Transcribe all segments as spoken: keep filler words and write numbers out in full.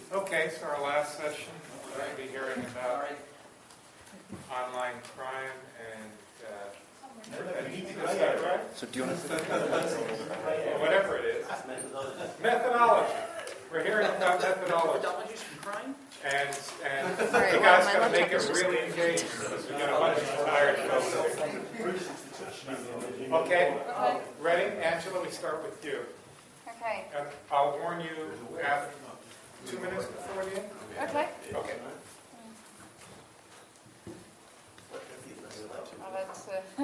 Okay, so our last session, we're going to be hearing about online crime and uh, is that right? So do you want to Well, whatever it is. Methodology. We're hearing about methodology. Methodologies from crime? And, and the guy's going to make it really engaged because we've got a bunch of tired folks. Okay, ready? Angela, we start with you. Okay. And I'll warn you after two minutes before the end. Okay. Okay. Well, that's, uh,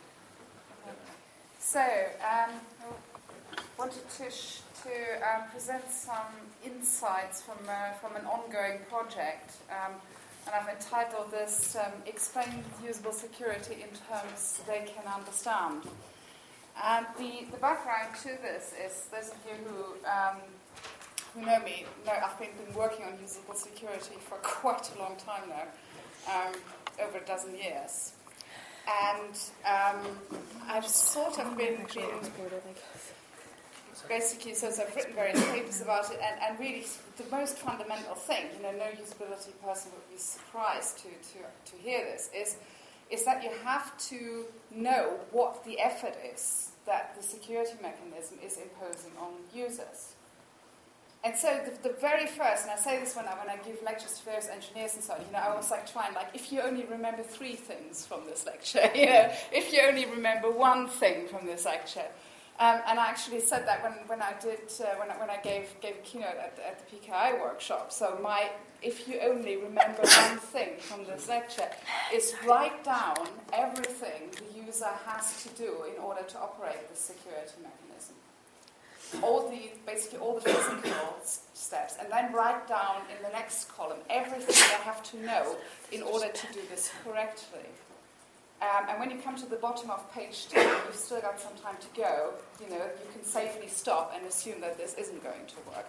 so, um, I wanted to sh- to um, present some insights from uh, from an ongoing project, um, and I've entitled this um, "Explain Usable Security in Terms They Can Understand." And the, the background to this is those of you who um, who know me know I've been, been working on usable security for quite a long time now, um, over a dozen years. And um, I've sort of been, been basically, so, so I've written various papers about it, and, and really the most fundamental thing, you know, no usability person would be surprised to, to, to hear this, is, is that you have to know what the effort is that the security mechanism is imposing on users. And so the, the very first, and I say this when I when I give lectures to various engineers and so on, you know, I always like try and like, if you only remember three things from this lecture, you know, if you only remember one thing from this lecture. Um, and I actually said that when, when I did uh, when I, when I gave gave a keynote at, at the P K I workshop. So my if you only remember one thing from this lecture is write down everything the user has to do in order to operate the security mechanism. All the basically all the physical steps, and then write down in the next column everything they have to know in order to do this correctly. Um, and when you come to the bottom of page two, you've still got some time to go. You know, you can safely stop and assume that this isn't going to work.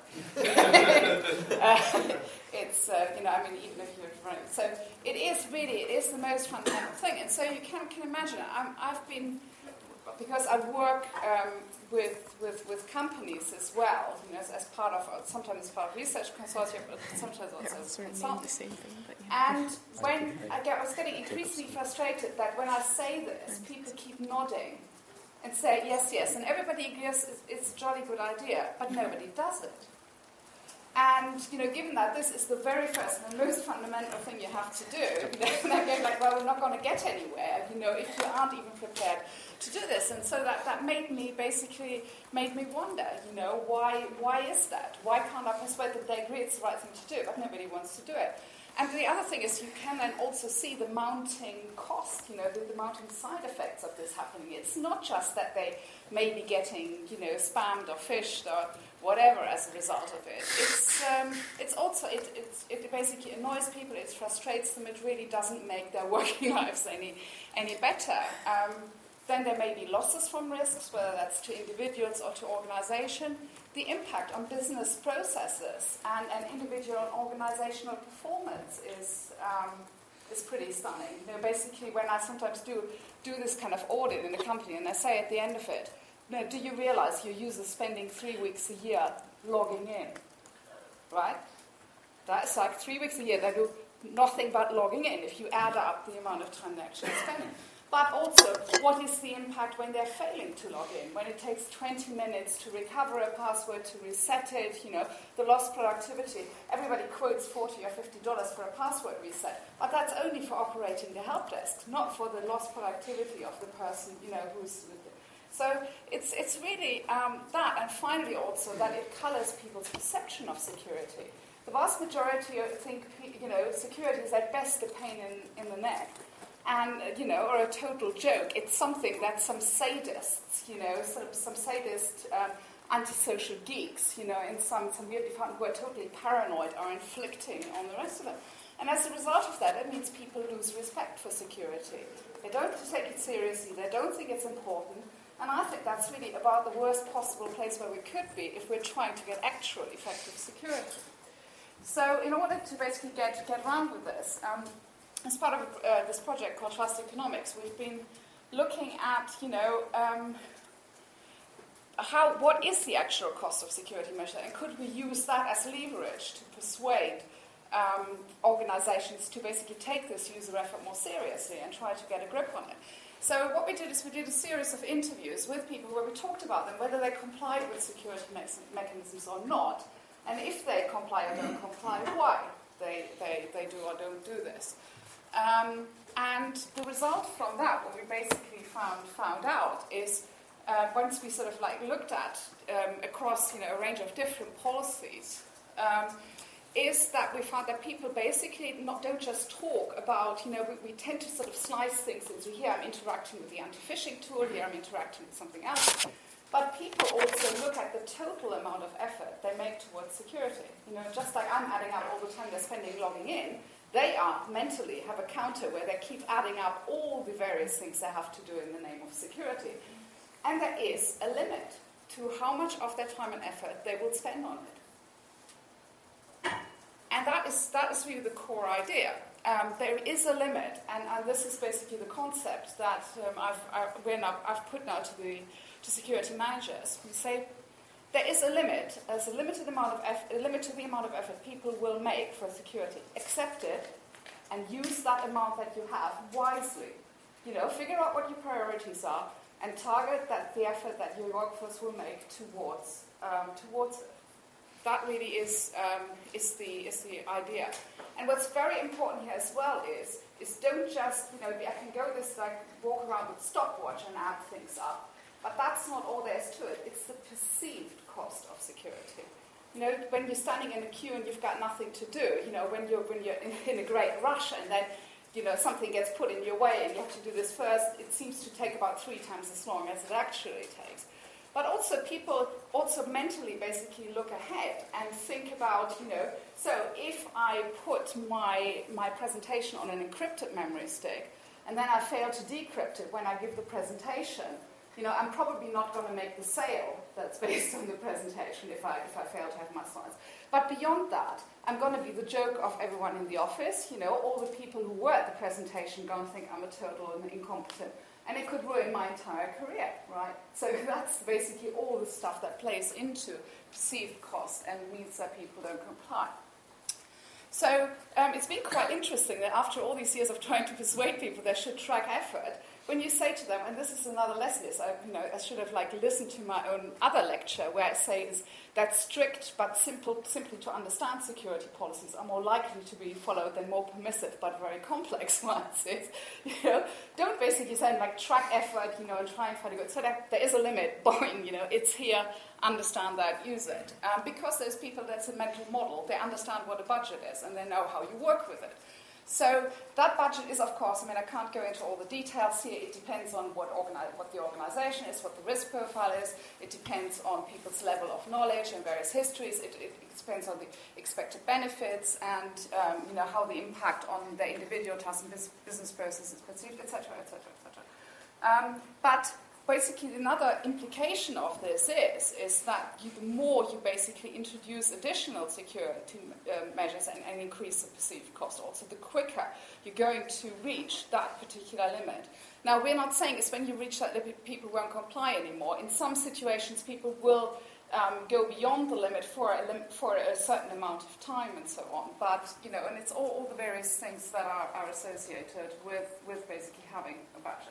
uh, it's uh, you know, I mean, even if you're running, so it is really it is the most fundamental thing. And so you can can imagine. I'm, I've been because I work um, with, with with companies as well. You know, as, as part of sometimes as part of research consortium, but sometimes also as consultant. The same thing, but yeah. And when I, get, I was getting increasingly frustrated that when I say this, people keep nodding and say yes, yes, and everybody agrees it's, it's a jolly good idea, but nobody does it. And, you know, given that this is the very first and the most fundamental thing you have to do, you know, and they're going like, well, we're not going to get anywhere, you know, if you aren't even prepared to do this. And so that, that made me, basically, made me wonder, you know, why why is that? Why can't I persuade them they agree it's the right thing to do, but nobody wants to do it? And the other thing is you can then also see the mounting cost, you know, the, the mounting side effects of this happening. It's not just that they may be getting, you know, spammed or phished or whatever as a result of it. It's um, it's also, it, it's, it basically annoys people, it frustrates them, it really doesn't make their working lives any, any better. Um, then there may be losses from risks, whether that's to individuals or to organization. The impact on business processes and, and individual and organizational performance is um, is pretty stunning. You know, basically, when I sometimes do do this kind of audit in a company, and I say at the end of it, you know, do you realize your users spending three weeks a year logging in, right? That's like three weeks a year they do nothing but logging in. If you add up the amount of time they're actually spending. But also, what is the impact when they're failing to log in? When it takes twenty minutes to recover a password, to reset it, you know, the lost productivity. Everybody quotes forty or fifty dollars for a password reset, but that's only for operating the help desk, not for the lost productivity of the person, you know, who's with it. So it's it's really um, that, and finally also that it colors people's perception of security. The vast majority think, you know, security is at best a pain in, in the neck. And, you know, or a total joke. It's something that some sadists, you know, some, some sadist um, antisocial geeks, you know, in some, some weird department who are totally paranoid are inflicting on the rest of them. And as a result of that, it means people lose respect for security. They don't take it seriously. They don't think it's important. And I think that's really about the worst possible place where we could be if we're trying to get actual effective security. So in order to basically get, get around with this, um, as part of uh, this project called Trust Economics, we've been looking at, you know, um, how, what is the actual cost of security measure, and could we use that as leverage to persuade um, organizations to basically take this user effort more seriously and try to get a grip on it? So what we did is we did a series of interviews with people where we talked about them, whether they complied with security me- mechanisms or not, and if they comply or don't comply, why they, they, they do or don't do this. Um, and the result from that, what we basically found found out is, uh, once we sort of like looked at um, across you know a range of different policies, um, is that we found that people basically not don't just talk about, you know, we, we tend to sort of slice things into here I'm interacting with the anti-phishing tool, here I'm interacting with something else. But people also look at the total amount of effort they make towards security. You know, just like I'm adding up all the time they're spending logging in, they are mentally have a counter where they keep adding up all the various things they have to do in the name of security. And there is a limit to how much of their time and effort they will spend on it. And that is that is really the core idea. Um, there is a limit, and, and this is basically the concept that um, I've, I've, we're now, I've put now to the to security managers. We say there is a limit. There's a limited amount of effort, a limit to the amount of effort people will make for security. Accept it, and use that amount that you have wisely. You know, figure out what your priorities are, and target that the effort that your workforce will make towards um, towards it. That really is um, is the is the idea. And what's very important here as well is is don't just, you know, I can go this like walk around with a stopwatch and add things up, but that's not all there is to it. It's the perceived cost of security. You know, when you're standing in a queue and you've got nothing to do, you know, when you're when you're in, in a great rush and then, you know, something gets put in your way and you have to do this first, it seems to take about three times as long as it actually takes. But also people also mentally basically look ahead and think about, you know, so if I put my my presentation on an encrypted memory stick and then I fail to decrypt it when I give the presentation, you know, I'm probably not going to make the sale that's based on the presentation if I if I fail to have my slides. But beyond that, I'm going to be the joke of everyone in the office. You know, all the people who were at the presentation going to think I'm a total and incompetent. And it could ruin my entire career, right? So that's basically all the stuff that plays into perceived cost and means that people don't comply. So um, it's been quite interesting that after all these years of trying to persuade people they should track effort, when you say to them, and this is another lesson, is I, you know, I should have like listened to my own other lecture where I say is that strict but simple, simply to understand security policies are more likely to be followed than more permissive but very complex ones. Is, you know, don't basically say like track effort, you know, and try and find a good. So that there is a limit. Boing, you know, it's here. Understand that, use it. Um, because those people, that's a mental model. They understand what a budget is and they know how you work with it. So that budget is, of course, I mean, I can't go into all the details here. It depends on what, organi- what the organization is, what the risk profile is. It depends on people's level of knowledge and various histories. It, it, it depends on the expected benefits and, um, you know, how the impact on the individual task and business process is perceived, et cetera, et cetera, et cetera. Um, but basically, another implication of this is, is that you, the more you basically introduce additional security uh, measures and, and increase the perceived cost also, the quicker you're going to reach that particular limit. Now, we're not saying it's when you reach that limit, people won't comply anymore. In some situations, people will um, go beyond the limit for a, lim- for a certain amount of time and so on. But, you know, and it's all, all the various things that are, are associated with, with basically having a budget.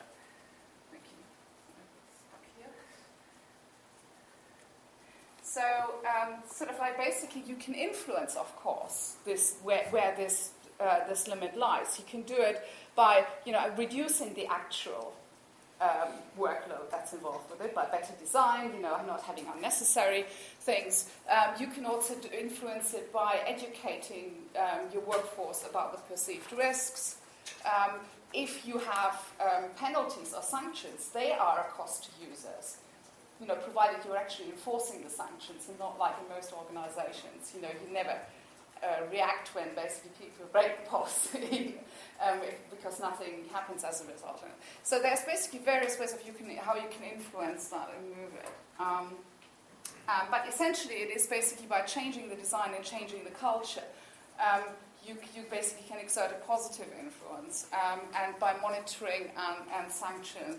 So, um, sort of like basically, you can influence, of course, this where, where this uh, this limit lies. You can do it by, you know, reducing the actual um, workload that's involved with it by better design. You know, not having unnecessary things. Um, you can also do influence it by educating um, your workforce about the perceived risks. Um, if you have um, penalties or sanctions, they are a cost to users. You know, provided you're actually enforcing the sanctions and not like in most organizations, you know, you never uh, react when basically people break the policy um, if, because nothing happens as a result. So there's basically various ways of you can, how you can influence that and move it. Um, um, but essentially it is basically by changing the design and changing the culture, um, you, you basically can exert a positive influence. Um, and by monitoring and, and sanctions,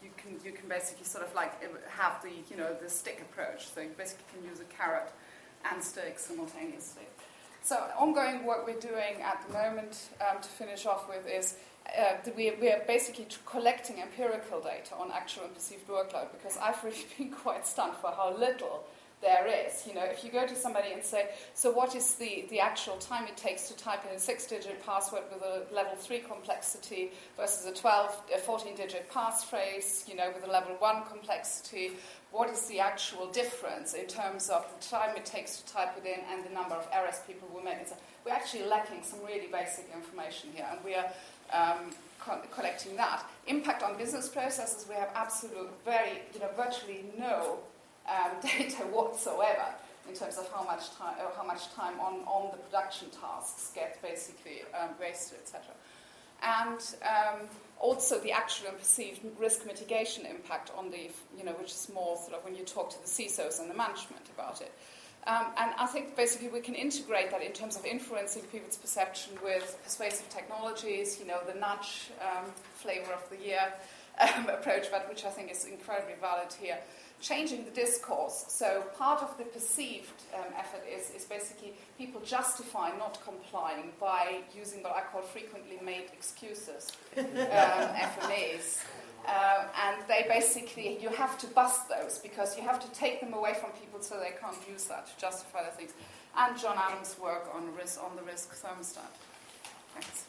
you can you can basically sort of like have the you know the stick approach. So you basically can use a carrot and stick simultaneously. So ongoing work we're doing at the moment um, to finish off with is uh, we, we are basically t- collecting empirical data on actual and perceived workload, because I've really been quite stunned for how little there is. You know, if you go to somebody and say, so what is the, the actual time it takes to type in a six-digit password with a level three complexity versus a twelve, a fourteen-digit passphrase, you know, with a level one complexity, what is the actual difference in terms of the time it takes to type it in and the number of errors people will make? So we're actually lacking some really basic information here, and we are um, co- collecting that. Impact on business processes, we have absolute, very, you know, virtually no Um, data whatsoever in terms of how much time, or how much time on, on the production tasks get basically um, wasted, et cetera. And um, also the actual and perceived risk mitigation impact on the, you know, which is more sort of when you talk to the C I S Os and the management about it. Um, and I think basically we can integrate that in terms of influencing people's perception with persuasive technologies, you know, the nudge um, flavor of the year um, approach, but which I think is incredibly valid here. Changing the discourse. So part of the perceived um, effort is, is basically people justify not complying by using what I call frequently made excuses, um, F M Es. Uh, and they basically, you have to bust those because you have to take them away from people so they can't use that to justify their things. And John Adams' work on risk, on the risk thermostat. Thanks.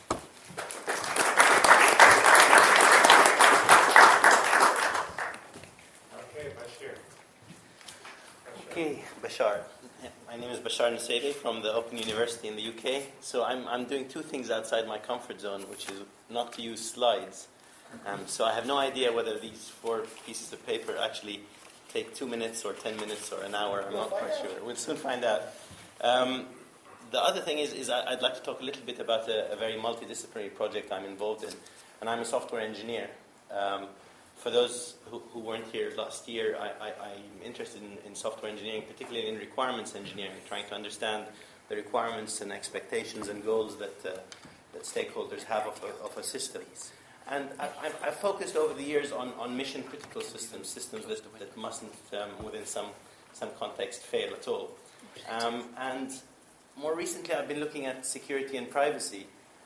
Okay, Bashir. Okay, Bashar. My name is Bashar Nusayri from the Open University in the U K. So I'm I'm doing two things outside my comfort zone, which is not to use slides. Um, so I have no idea whether these four pieces of paper actually take two minutes or ten minutes or an hour. I'm not quite sure. We'll soon find out. Um, the other thing is, is I'd like to talk a little bit about a, a very multidisciplinary project I'm involved in. And I'm a software engineer. Um, For those who, who weren't here last year, I, I, I'm interested in, in software engineering, particularly in requirements engineering, trying to understand the requirements and expectations and goals that uh, that stakeholders have of a, of a system. And I, I've, I've focused over the years on, on mission-critical systems, systems that, that mustn't, um, within some, some context, fail at all. Um, and more recently, I've been looking at security and privacy.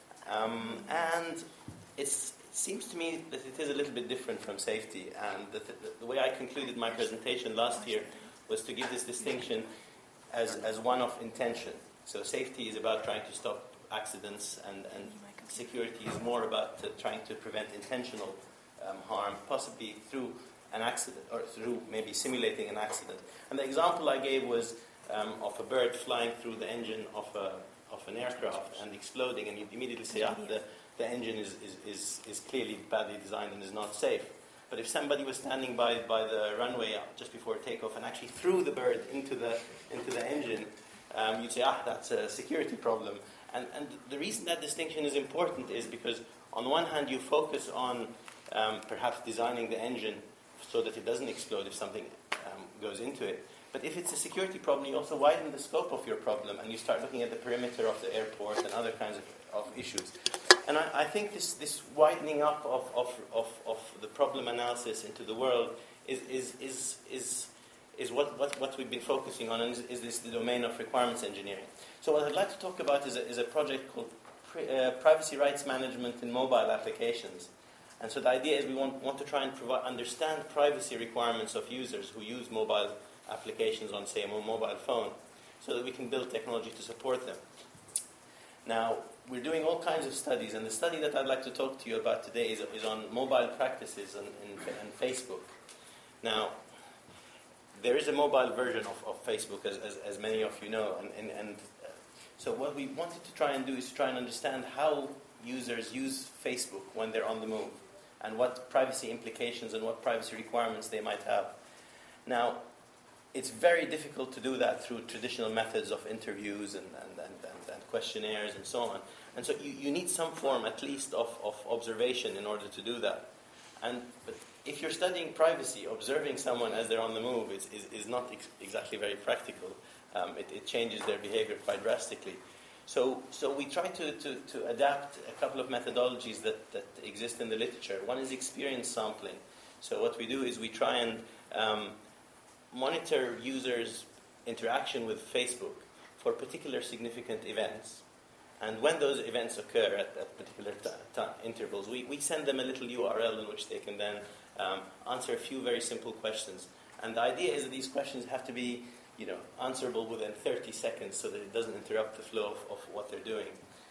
Um, and it's... It seems to me that it is a little bit different from safety, and the, the, the way I concluded my presentation last year was to give this distinction as, as one of intention. So safety is about trying to stop accidents, and, and security is more about uh, trying to prevent intentional um, harm, possibly through an accident, or through maybe simulating an accident. And the example I gave was um, of a bird flying through the engine of, a, of an aircraft and exploding, and you immediately say, ah, the the engine is, is, is, is clearly badly designed and is not safe. But if somebody was standing by, by the runway just before takeoff and actually threw the bird into the into the engine, um, you'd say, ah, that's a security problem. And, and the reason that distinction is important is because on one hand you focus on um, perhaps designing the engine so that it doesn't explode if something um, goes into it. But if it's a security problem, you also widen the scope of your problem and you start looking at the perimeter of the airport and other kinds of, of issues. And I, I think this, this widening up of, of, of, of the problem analysis into the world is is is is, is what, what, what we've been focusing on, and is, is this the domain of requirements engineering. So what I'd like to talk about is a, is a project called pri- uh, Privacy Rights Management in Mobile Applications. And so the idea is we want, want to try and provide, understand privacy requirements of users who use mobile applications on, say, a mobile phone, so that we can build technology to support them. Now, we're doing all kinds of studies, and the study that I'd like to talk to you about today is, is on mobile practices and, and, and Facebook. Now, there is a mobile version of, of Facebook, as, as, as many of you know, and, and, and uh, so what we wanted to try and do is try and understand how users use Facebook when they're on the move, and what privacy implications and what privacy requirements they might have. Now, it's very difficult to do that through traditional methods of interviews and, and, and, and, and questionnaires and so on. And so you, you need some form, at least, of, of observation in order to do that. And but if you're studying privacy, observing someone as they're on the move is, is, is not ex- exactly very practical. Um, it, it changes their behavior quite drastically. So so we try to, to, to adapt a couple of methodologies that, that exist in the literature. One is experience sampling. So what we do is we try and um, monitor users' interaction with Facebook for particular significant events. And when those events occur at, at particular t- t- intervals, we, we send them a little U R L in which they can then um, answer a few very simple questions. And the idea is that these questions have to be, you know, answerable within thirty seconds so that it doesn't interrupt the flow of, of what they're doing.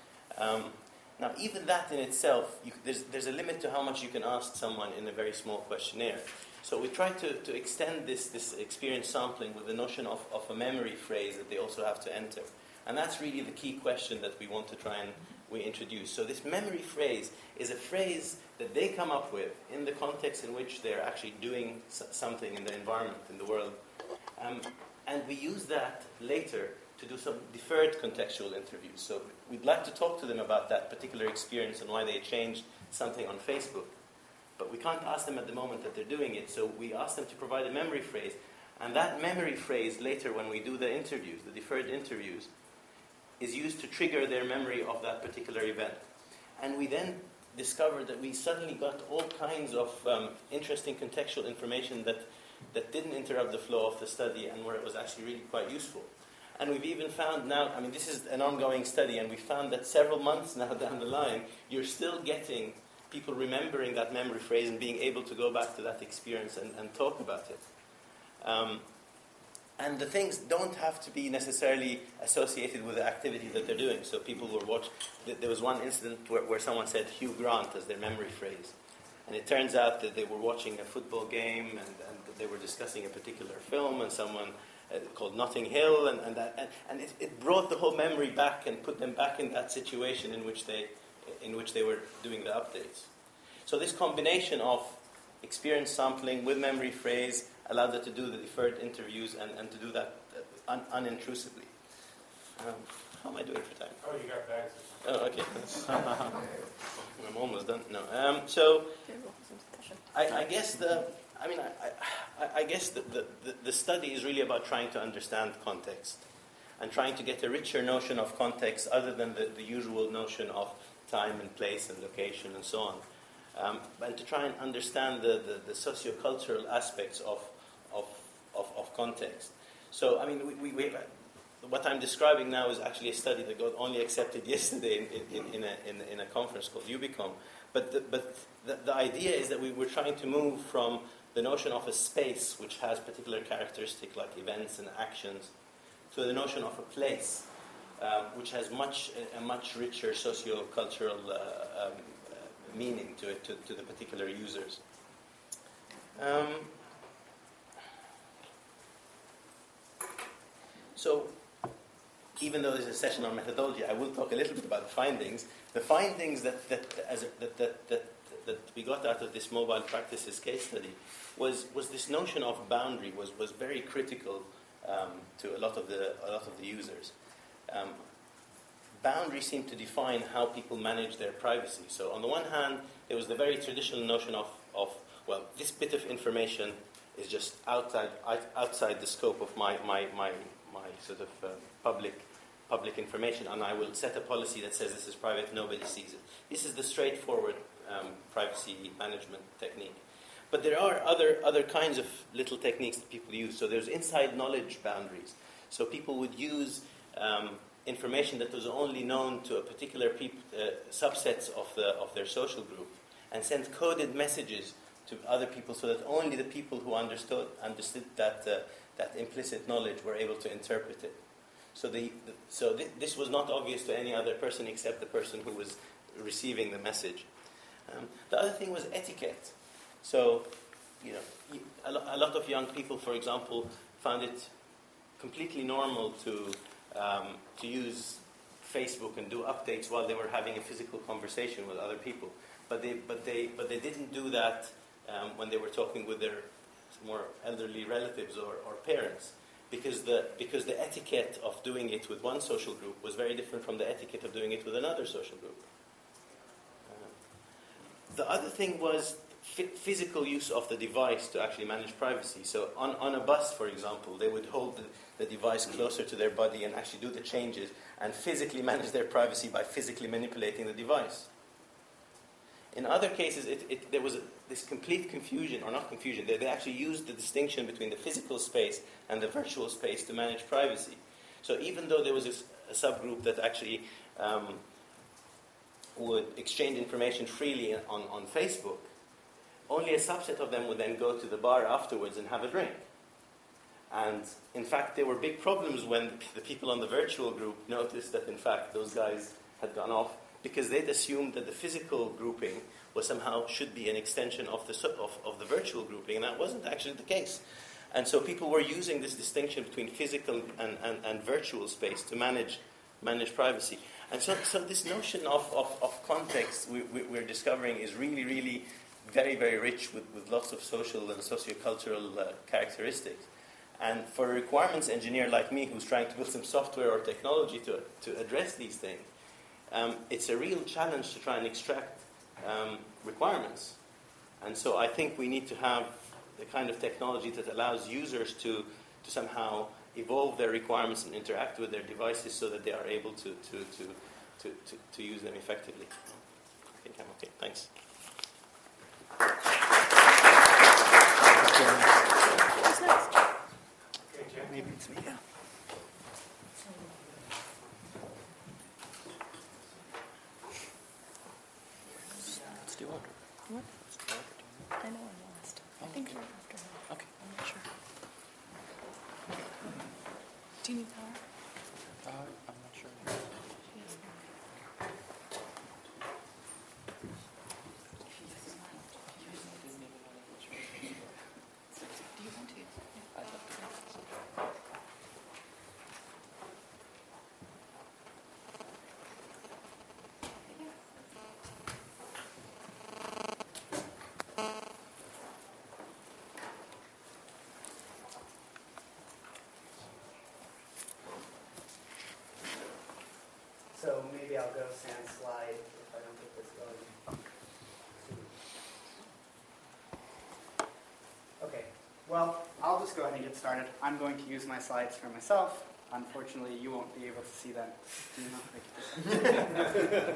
Um, now, even that in itself, you, there's, there's a limit to how much you can ask someone in a very small questionnaire. So we try to, to extend this, this experience sampling with the notion of, of a memory phrase that they also have to enter. And that's really the key question that we want to try and we introduce. So this memory phrase is a phrase that they come up with in the context in which they're actually doing s- something in the environment, in the world. Um, and we use that later to do some deferred contextual interviews. So we'd like to talk to them about that particular experience and why they changed something on Facebook. But we can't ask them at the moment that they're doing it, so we ask them to provide a memory phrase. And that memory phrase later when we do the interviews, the deferred interviews, is used to trigger their memory of that particular event. And we then discovered that we suddenly got all kinds of um, interesting contextual information that, that didn't interrupt the flow of the study and where it was actually really quite useful. And we've even found now, I mean, this is an ongoing study, and we found that several months now down the line, you're still getting people remembering that memory phrase and being able to go back to that experience and, and talk about it. Um, and the things don't have to be necessarily associated with the activity that they're doing. So people were watching, there was one incident where, where someone said Hugh Grant as their memory phrase. And it turns out that they were watching a football game and, and they were discussing a particular film and someone uh, called Notting Hill. And, and, that, and, and it, it brought the whole memory back and put them back in that situation in which they in which they were doing the updates. So this combination of experience sampling with memory phrase allowed them to do the deferred interviews and, and to do that un, unintrusively. Um, how am I doing for time? Oh, you got bags. Oh, okay. I'm almost done. No. Um, so I, I guess the I mean I, I, I guess the, the, the study is really about trying to understand context and trying to get a richer notion of context other than the, the usual notion of time and place and location and so on. Um, and to try and understand the, the, the socio-cultural aspects of, of, of, of context. So, I mean, we, we, we, what I'm describing now is actually a study that got only accepted yesterday in, in, in, a, in, in a conference called Ubicom. But, the, but the, the idea is that we were trying to move from the notion of a space which has particular characteristics like events and actions to the notion of a place um, which has much a, a much richer socio-cultural uh, um, meaning to it, to, to the particular users. Um, so, even though this is a session on methodology, I will talk a little bit about the findings. The findings that that as a, that, that that that we got out of this mobile practices case study was was this notion of boundary was was very critical um, to a lot of the a lot of the users. Um, Boundaries seem to define how people manage their privacy. So on the one hand, there was the very traditional notion of, of well, this bit of information is just outside outside the scope of my my my, my sort of uh, public public information, and I will set a policy that says this is private, nobody sees it. This is the straightforward um, privacy management technique. But there are other other kinds of little techniques that people use. So there's inside knowledge boundaries. So people would use um, information that was only known to a particular peop- uh, subsets of the of their social group, and send coded messages to other people so that only the people who understood understood that uh, that implicit knowledge were able to interpret it. So the, the so th- this was not obvious to any other person except the person who was receiving the message. Um, the other thing was etiquette. So, you know, a, lo- a lot of young people, for example, found it completely normal to Um, to use Facebook and do updates while they were having a physical conversation with other people, but they but they but they didn't do that um, when they were talking with their more elderly relatives or, or parents, because the because the etiquette of doing it with one social group was very different from the etiquette of doing it with another social group. Uh, the other thing was f- physical use of the device to actually manage privacy. So on, on a bus, for example, they would hold the the device closer to their body and actually do the changes and physically manage their privacy by physically manipulating the device. In other cases, it, it, there was a, this complete confusion, or not confusion. They, they actually used the distinction between the physical space and the virtual space to manage privacy. So even though there was a, a subgroup that actually um, would exchange information freely on, on Facebook, only a subset of them would then go to the bar afterwards and have a drink. And in fact, there were big problems when the people on the virtual group noticed that in fact those guys had gone off, because they'd assumed that the physical grouping was somehow should be an extension of the of, of the virtual grouping, and that wasn't actually the case. And so people were using this distinction between physical and, and, and virtual space to manage manage privacy. And so, so this notion of, of, of context we, we, we're discovering is really, really very, very rich with, with lots of social and sociocultural uh, characteristics. And for a requirements engineer like me who's trying to build some software or technology to, to address these things, Um, it's a real challenge to try and extract um, requirements. And so I think we need to have the kind of technology that allows users to, to somehow evolve their requirements and interact with their devices so that they are able to, to, to, to, to, to use them effectively. I think I'm okay. Thanks. Who's next? Okay, Jim. Maybe it's me, yeah. Let's do order. What? Let's do order. I know I'm last. I think you're after her. Okay. I'm not sure. Do you need power? Uh, I'm not sure. She has Do you want to? I'd love to. So maybe I'll go sans slide if I don't get this going. Okay, well, I'll just go ahead and get started. I'm going to use my slides for myself. Unfortunately, you won't be able to see them. Do you know?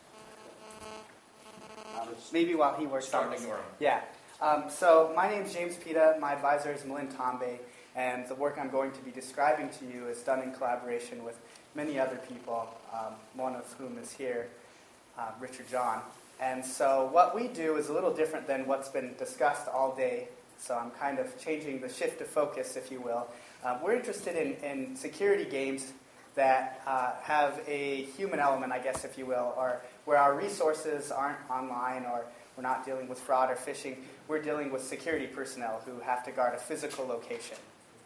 um, maybe while he works on this. Yeah. Um, so my name's James Pita. My advisor is Milind Tambe, and the work I'm going to be describing to you is done in collaboration with many other people, um, one of whom is here, uh, Richard John. And so what we do is a little different than what's been discussed all day. So I'm kind of changing the shift of focus, if you will. Um, we're interested in, in security games that uh, have a human element, I guess, if you will, or where our resources aren't online, or we're not dealing with fraud or phishing. We're dealing with security personnel who have to guard a physical location.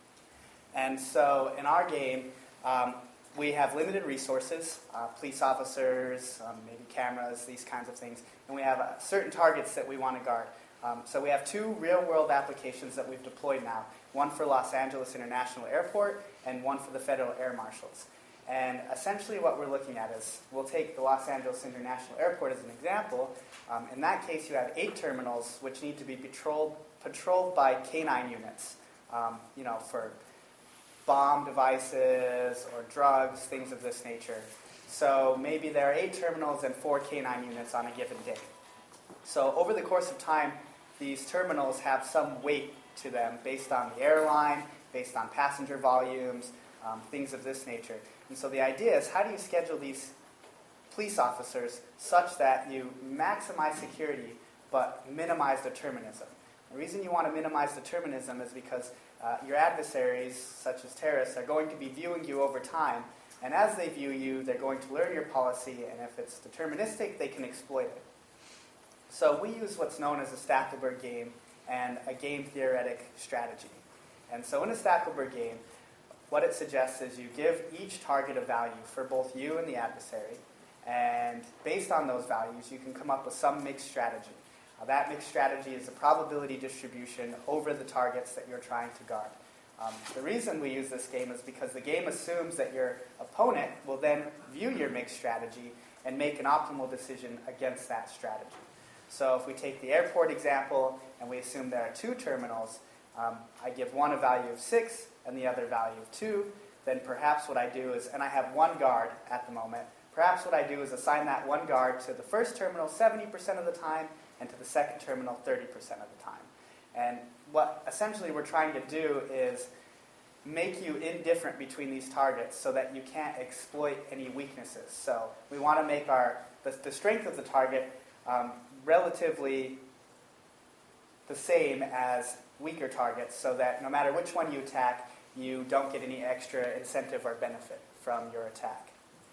And so in our game, um, we have limited resources, uh, police officers, um, maybe cameras, these kinds of things, and we have uh, certain targets that we want to guard. Um, so we have two real-world applications that we've deployed now, one for Los Angeles International Airport and one for the Federal Air Marshals. And essentially what we're looking at is, we'll take the Los Angeles International Airport as an example. Um, in that case, you have eight terminals which need to be patrolled, patrolled by canine units, um, you know, for bomb devices or drugs, things of this nature. So maybe there are eight terminals and four canine units on a given day. So over the course of time, these terminals have some weight to them based on the airline, based on passenger volumes, um, things of this nature. And so the idea is, how do you schedule these police officers such that you maximize security but minimize determinism? The reason you want to minimize determinism is because uh, your adversaries, such as terrorists, are going to be viewing you over time. And as they view you, they're going to learn your policy, and if it's deterministic, they can exploit it. So we use what's known as a Stackelberg game and a game theoretic strategy. And so in a Stackelberg game, what it suggests is you give each target a value for both you and the adversary, and based on those values, you can come up with some mixed strategy. Uh, that mixed strategy is a probability distribution over the targets that you're trying to guard. Um, the reason we use this game is because the game assumes that your opponent will then view your mixed strategy and make an optimal decision against that strategy. So if we take the airport example and we assume there are two terminals, um, I give one a value of six and the other value of two, then perhaps what I do is, and I have one guard at the moment, perhaps what I do is assign that one guard to the first terminal seventy percent of the time and to the second terminal thirty percent of the time. And what essentially we're trying to do is make you indifferent between these targets so that you can't exploit any weaknesses. So we want to make our the, the strength of the target um, relatively the same as weaker targets, so that no matter which one you attack, you don't get any extra incentive or benefit from your attack.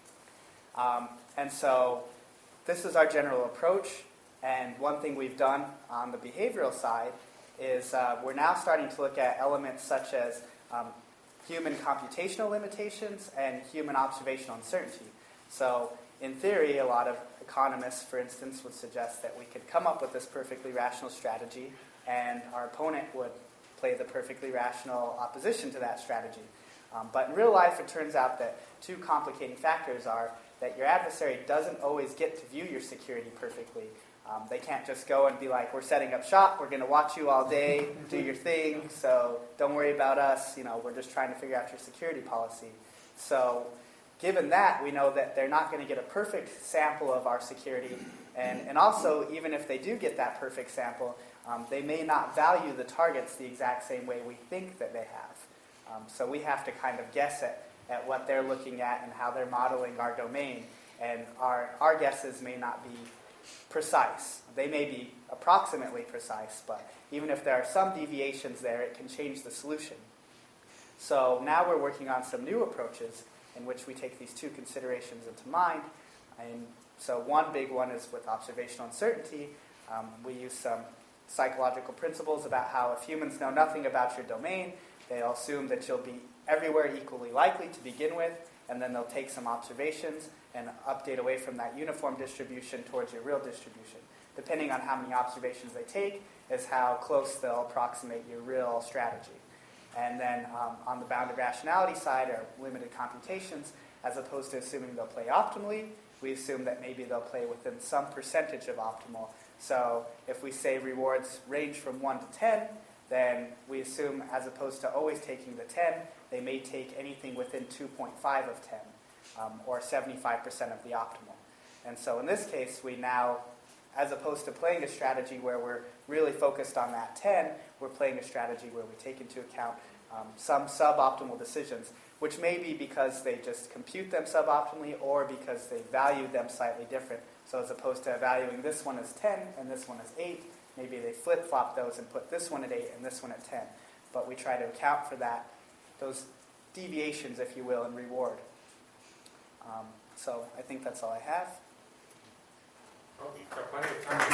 Um, and so this is our general approach. And one thing we've done on the behavioral side is uh, we're now starting to look at elements such as um, human computational limitations and human observational uncertainty. So in theory, a lot of economists, for instance, would suggest that we could come up with this perfectly rational strategy and our opponent would play the perfectly rational opposition to that strategy. Um, but in real life, it turns out that two complicating factors are that your adversary doesn't always get to view your security perfectly. Um, they can't just go and be like, we're setting up shop, we're going to watch you all day, do your thing, so don't worry about us, you know, we're just trying to figure out your security policy. So given that, we know that they're not going to get a perfect sample of our security, and, and also, even if they do get that perfect sample, um, they may not value the targets the exact same way we think that they have. Um, so we have to kind of guess at, at what they're looking at and how they're modeling our domain, and our, our guesses may not be precise. They may be approximately precise, but even if there are some deviations there, it can change the solution. So now we're working on some new approaches in which we take these two considerations into mind. And so one big one is with observational uncertainty. Um, we use some psychological principles about how if humans know nothing about your domain, they'll assume that you'll be everywhere equally likely to begin with, and then they'll take some observations and update away from that uniform distribution towards your real distribution. Depending on how many observations they take is how close they'll approximate your real strategy. And then um, on the bounded rationality side, or limited computations, as opposed to assuming they'll play optimally, we assume that maybe they'll play within some percentage of optimal. So if we say rewards range from one to ten, then we assume as opposed to always taking the ten, they may take anything within two point five of ten. Um, or seventy-five percent of the optimal. And so in this case, we now, as opposed to playing a strategy where we're really focused on that ten, we're playing a strategy where we take into account um, some suboptimal decisions, which may be because they just compute them suboptimally or because they value them slightly different. So as opposed to valuing this one as ten and this one as eight, maybe they flip-flop those and put this one at eight and this one at ten. But we try to account for that, those deviations, if you will, in reward. Um, so I think that's all I have. Oh, you've got plenty of time.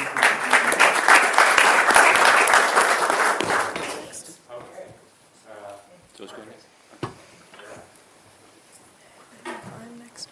Okay. Uh, So it's going next. I'm next.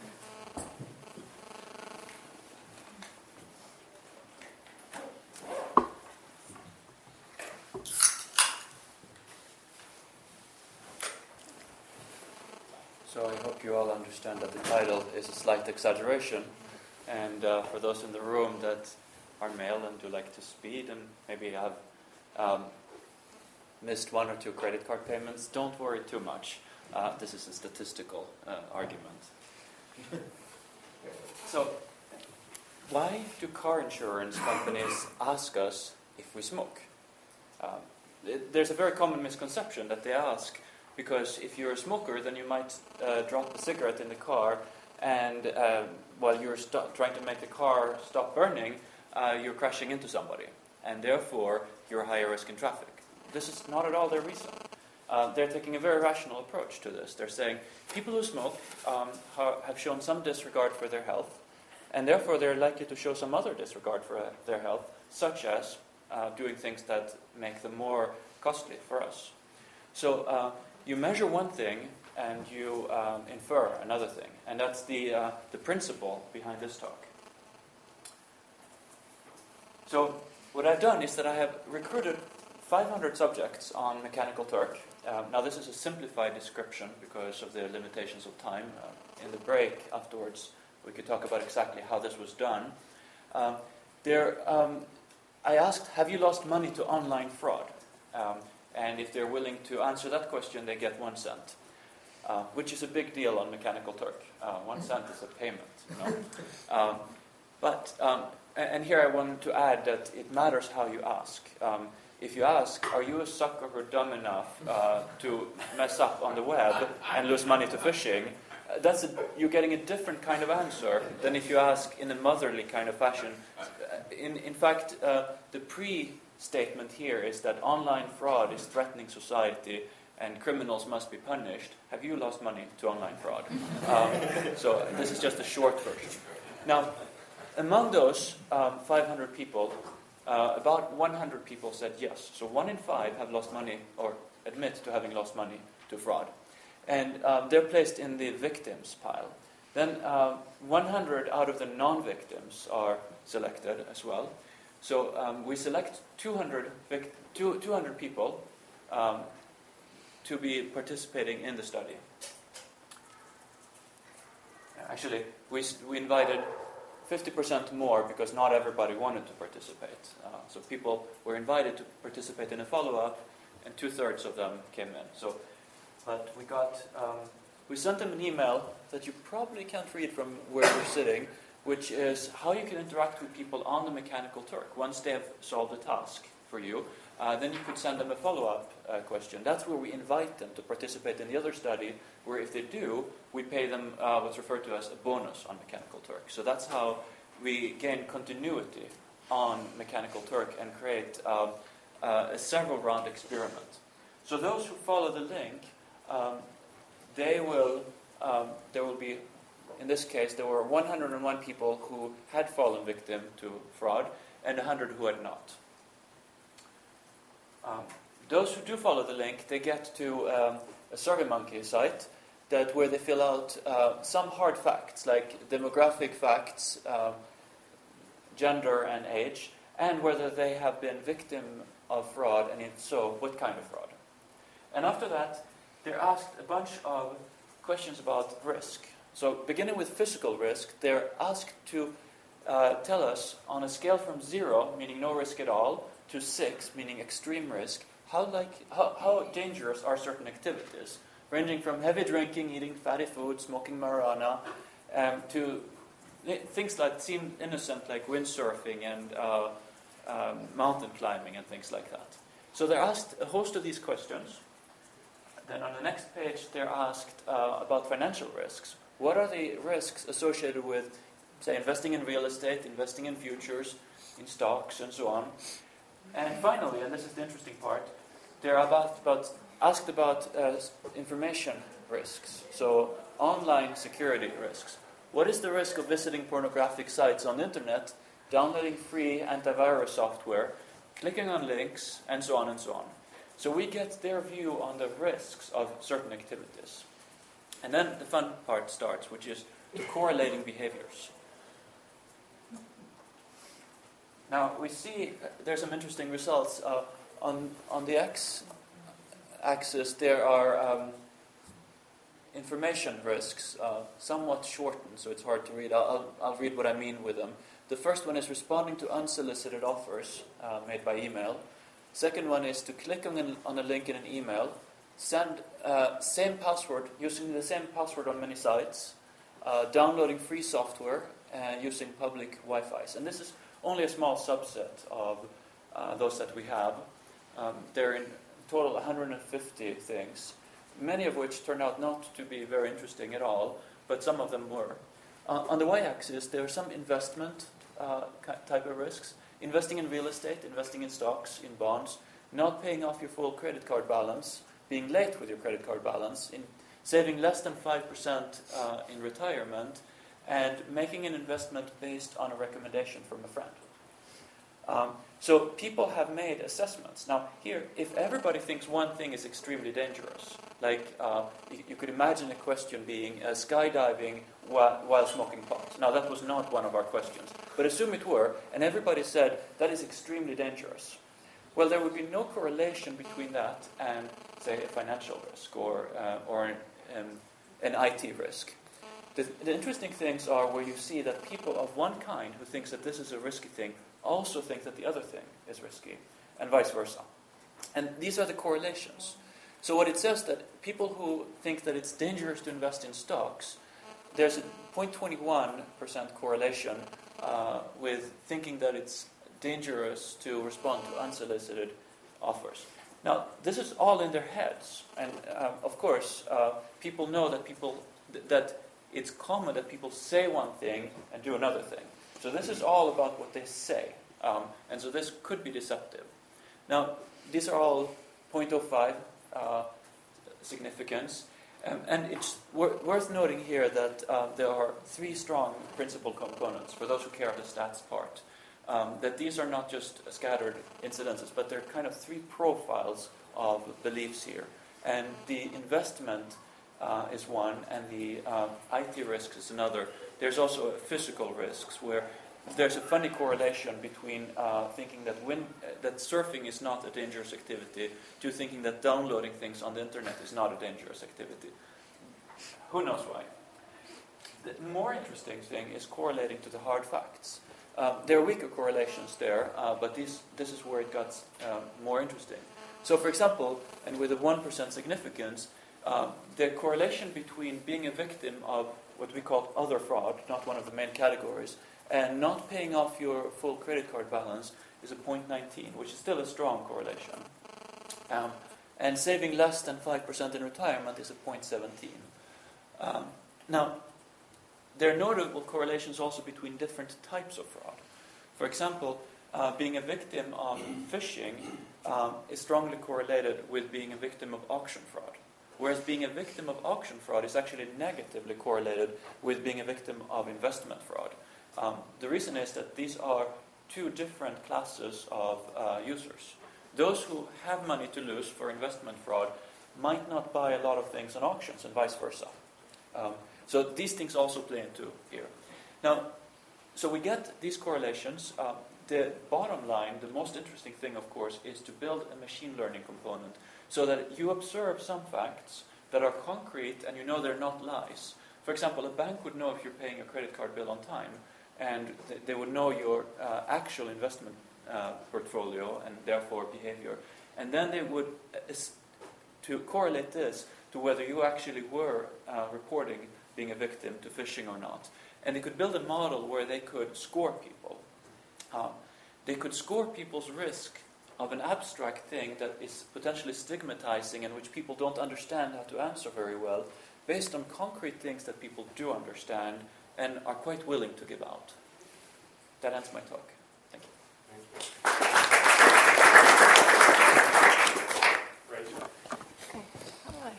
So I hope you all understand that the title is a slight exaggeration. And uh, for those in the room that are male and do like to speed and maybe have um, missed one or two credit card payments, don't worry too much. Uh, this is a statistical uh, argument. So, why do car insurance companies ask us if we smoke? Um, it, there's a very common misconception that they ask because if you're a smoker, then you might uh, drop a cigarette in the car, and uh, while you're st- trying to make the car stop burning, uh, you're crashing into somebody, and therefore you're higher risk in traffic. This is not at all their reason. Uh, they're taking a very rational approach to this. They're saying people who smoke um, ha- have shown some disregard for their health, and therefore they're likely to show some other disregard for uh, their health, such as uh, doing things that make them more costly for us. So uh, you measure one thing and you um, infer another thing, and that's the uh, the principle behind this talk. So what I've done is that I have recruited five hundred subjects on Mechanical Turk. Um, now this is a simplified description because of the limitations of time. Uh, in the break afterwards, we could talk about exactly how this was done. Um, there, um, I asked, have you lost money to online fraud? Um, and if they're willing to answer that question, they get one cent. uh, which is a big deal on Mechanical Turk. Uh, one cent is a payment, you know. um, but um, and, and here I want to add that it matters how you ask. Um, if you ask, "Are you a sucker who are dumb enough uh, to mess up on the web and lose money to phishing?" Uh, that's a, you're getting a different kind of answer than if you ask in a motherly kind of fashion. In in fact, uh, the pre-statement here is that online fraud is threatening society and criminals must be punished. Have you lost money to online fraud? Um, so this is just a short version. Now, among those um, five hundred people, uh, about one hundred people said yes. So one in five have lost money or admit to having lost money to fraud. And um, they're placed in the victims pile. Then uh, one hundred out of the non-victims are selected as well. So um, we select two hundred, vic- two, two hundred people um, to be participating in the study. Actually, we, we invited fifty percent more because not everybody wanted to participate. Uh, so people were invited to participate in a follow-up, and two-thirds of them came in. So, but we got, um, we sent them an email that you probably can't read from where you're sitting, which is how you can interact with people on the Mechanical Turk. Once they have solved a task for you, uh, then you could send them a follow-up uh, question. That's where we invite them to participate in the other study, where if they do, we pay them uh, what's referred to as a bonus on Mechanical Turk. So that's how we gain continuity on Mechanical Turk and create um, uh, a several-round experiment. So those who follow the link, um, they will, um, there will be, in this case, there were one hundred one people who had fallen victim to fraud and one hundred who had not. Um, those who do follow the link, they get to um, a SurveyMonkey site that where they fill out uh, some hard facts, like demographic facts, uh, gender and age, and whether they have been victim of fraud, and if so, what kind of fraud. And after that, they're asked a bunch of questions about risk. So beginning with physical risk, they're asked to uh, tell us on a scale from zero, meaning no risk at all, to six, meaning extreme risk, how like how, how dangerous are certain activities, ranging from heavy drinking, eating fatty food, smoking marijuana, um, to things that seem innocent, like windsurfing and uh, um, mountain climbing and things like that. So they're asked a host of these questions. Then on the next page, they're asked uh, about financial risks. What are the risks associated with, say, investing in real estate, investing in futures, in stocks, and so on? And finally, and this is the interesting part, they're about, about asked about uh, information risks, so online security risks. What is the risk of visiting pornographic sites on the internet, downloading free antivirus software, clicking on links, and so on and so on? So we get their view on the risks of certain activities. And then the fun part starts, which is the correlating behaviors. Now, we see there's some interesting results. Uh, on, on the x-axis, there are um, information risks, uh, somewhat shortened, so it's hard to read. I'll, I'll read what I mean with them. The first one is responding to unsolicited offers uh, made by email. Second one is to click on, an, on a link in an email, send uh, same password, using the same password on many sites, uh, downloading free software, and using public Wi-Fi's. And this is only a small subset of uh, those that we have. Um, there are in total one hundred fifty things, many of which turned out not to be very interesting at all, but some of them were. Uh, on the y-axis, there are some investment uh, type of risks. Investing in real estate, investing in stocks, in bonds, not paying off your full credit card balance, being late with your credit card balance, in saving less than five percent uh, in retirement, and making an investment based on a recommendation from a friend. Um, so people have made assessments. Now here, if everybody thinks one thing is extremely dangerous, like uh, you, you could imagine a question being uh, skydiving while, while smoking pot. Now that was not one of our questions, but assume it were, and everybody said that is extremely dangerous. Well, there would be no correlation between that and, say, a financial risk or uh, or an, um, an I T risk. The, the interesting things are where you see that people of one kind who thinks that this is a risky thing also think that the other thing is risky, and vice versa. And these are the correlations. So what it says that people who think that it's dangerous to invest in stocks, there's a zero point two one percent correlation uh, with thinking that it's dangerous to respond to unsolicited offers. Now, this is all in their heads, and uh, of course, uh, people know that people th- that it's common that people say one thing and do another thing. So this is all about what they say, um, and so this could be deceptive. Now, these are all zero point zero five uh, significance, um, and it's wor- worth noting here that uh, there are three strong principal components for those who care of the stats part. Um, that these are not just scattered incidences, but they're kind of three profiles of beliefs here. And the investment uh, is one, and the uh, I T risks is another. There's also physical risks, where there's a funny correlation between uh, thinking that win- that surfing is not a dangerous activity to thinking that downloading things on the internet is not a dangerous activity. Who knows why? The more interesting thing is correlating to the hard facts. Um, there are weaker correlations there, uh, but this, this is where it got uh, more interesting. So, for example, and with a one percent significance, uh, the correlation between being a victim of what we call other fraud, not one of the main categories, and not paying off your full credit card balance is a zero point one nine, which is still a strong correlation. Um, and saving less than five percent in retirement is a zero point one seven. Um, now, there are notable correlations also between different types of fraud. For example, uh, being a victim of phishing um, is strongly correlated with being a victim of auction fraud, whereas being a victim of auction fraud is actually negatively correlated with being a victim of investment fraud. Um, the reason is that these are two different classes of uh, users. Those who have money to lose for investment fraud might not buy a lot of things on auctions, and vice versa. Um, So these things also play into here. Now, so we get these correlations. Uh, the bottom line, the most interesting thing, of course, is to build a machine learning component so that you observe some facts that are concrete and you know they're not lies. For example, a bank would know if you're paying your credit card bill on time, and th- they would know your uh, actual investment uh, portfolio and therefore behavior. And then they would, uh, to correlate this to whether you actually were uh, reporting being a victim to phishing or not. And they could build a model where they could score people. Um, they could score people's risk of an abstract thing that is potentially stigmatizing and which people don't understand how to answer very well, based on concrete things that people do understand and are quite willing to give out. That ends my talk. Thank you. Rachel. Hi.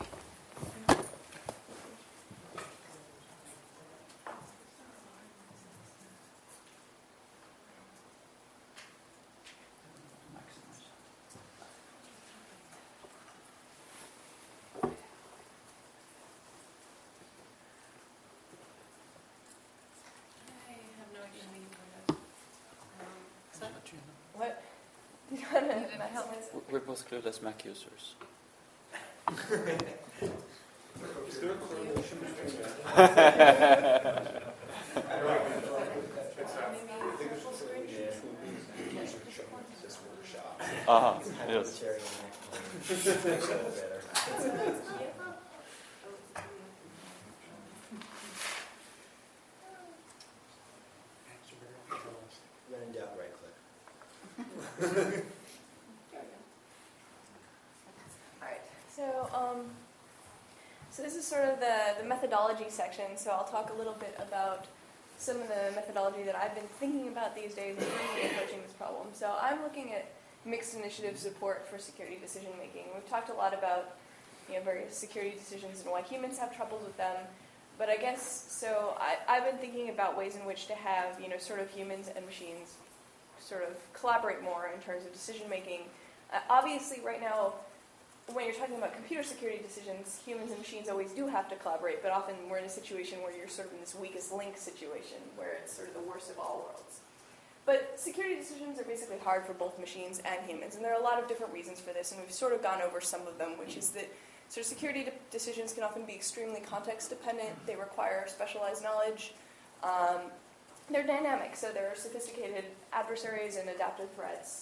What? Do you want to maximize it? We're both clueless Mac users. Is there a correlation between that? Uh-huh. Yes. When in doubt, right click. All right. So, um, so this is sort of the, the methodology section. So I'll talk a little bit about some of the methodology that I've been thinking about these days in terms of approaching this problem. So I'm looking at mixed initiative support for security decision making. We've talked a lot about, you know, various security decisions and why humans have troubles with them. But I guess, so I, I've been thinking about ways in which to have, you know, sort of humans and machines sort of collaborate more in terms of decision making. Uh, obviously, right now, when you're talking about computer security decisions, humans and machines always do have to collaborate, but often we're in a situation where you're sort of in this weakest link situation, where it's sort of the worst of all worlds. But security decisions are basically hard for both machines and humans, and there are a lot of different reasons for this, and we've sort of gone over some of them, which is that sort of security de- decisions can often be extremely context-dependent. They require specialized knowledge. Um, they're dynamic, so there are sophisticated adversaries and adaptive threats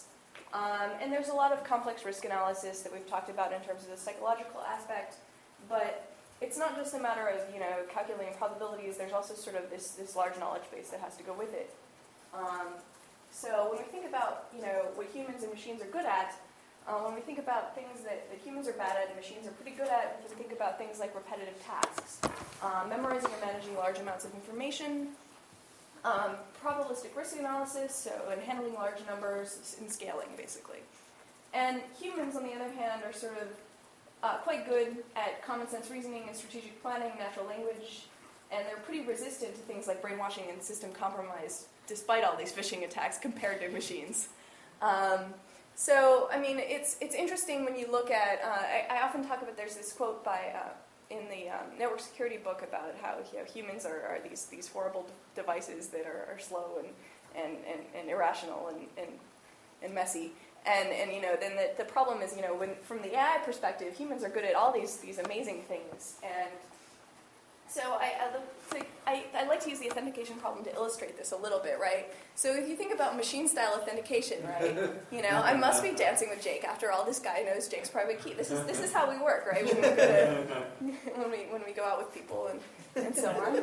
Um, and there's a lot of complex risk analysis that we've talked about in terms of the psychological aspect, but it's not just a matter of, you know, calculating probabilities. There's also sort of this, this large knowledge base that has to go with it. Um, so when we think about, you know, what humans and machines are good at, uh, when we think about things that, that humans are bad at and machines are pretty good at, we can think about things like repetitive tasks, uh, memorizing and managing large amounts of information, Um, probabilistic risk analysis, so in handling large numbers and scaling, basically. And humans, on the other hand, are sort of uh, quite good at common sense reasoning and strategic planning, natural language, and they're pretty resistant to things like brainwashing and system compromise, despite all these phishing attacks compared to machines. Um, so, I mean, it's it's interesting when you look at, uh, I, I often talk about, there's this quote by uh, in the um, network security book about how, you know, humans are, are these these horrible de- devices that are, are slow and, and, and, and irrational and, and and messy. And and you know, then the, the problem is, you know, when from the A I perspective, humans are good at all these these amazing things. And so I I, I I like to use the authentication problem to illustrate this a little bit, right? So if you think about machine style authentication, right? You know, I must be dancing with Jake. After all, this guy knows Jake's private key. This is this is how we work, right? When we go to, when we when we go out with people and, and so on.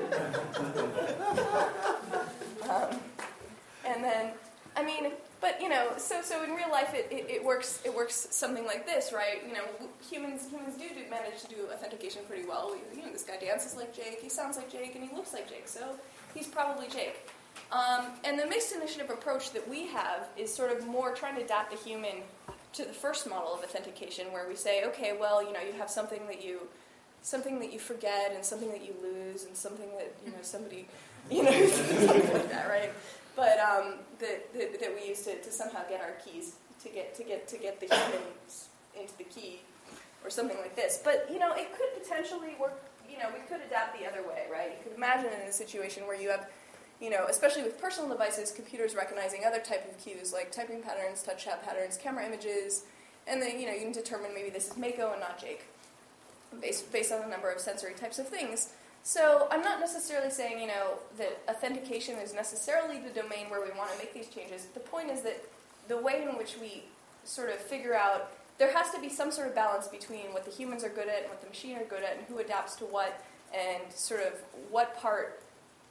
Um, and then, I mean, but you know, so so in real life, it, it, it works. It works something like this, right? You know, humans humans do, do manage to do authentication pretty well. We, you know, this guy dances like Jake. He sounds like Jake, and he looks like Jake. So he's probably Jake. Um, and the mixed initiative approach that we have is sort of more trying to adapt the human to the first model of authentication, where we say, okay, well, you know, you have something that you, something that you forget, and something that you lose, and something that, you know, somebody, you know, something like that, right? But um, that, that that we use to, to somehow get our keys to get to get to get the humans into the key, or something like this. But you know, it could potentially work. You know, we could adapt the other way, right? You could imagine in a situation where you have, you know, especially with personal devices, computers recognizing other type of cues like typing patterns, touch tap patterns, camera images, and then, you know, you can determine maybe this is Mako and not Jake, based based on a number of sensory types of things. So I'm not necessarily saying, you know, that authentication is necessarily the domain where we want to make these changes. The point is that the way in which we sort of figure out, there has to be some sort of balance between what the humans are good at and what the machine are good at, and who adapts to what, and sort of what part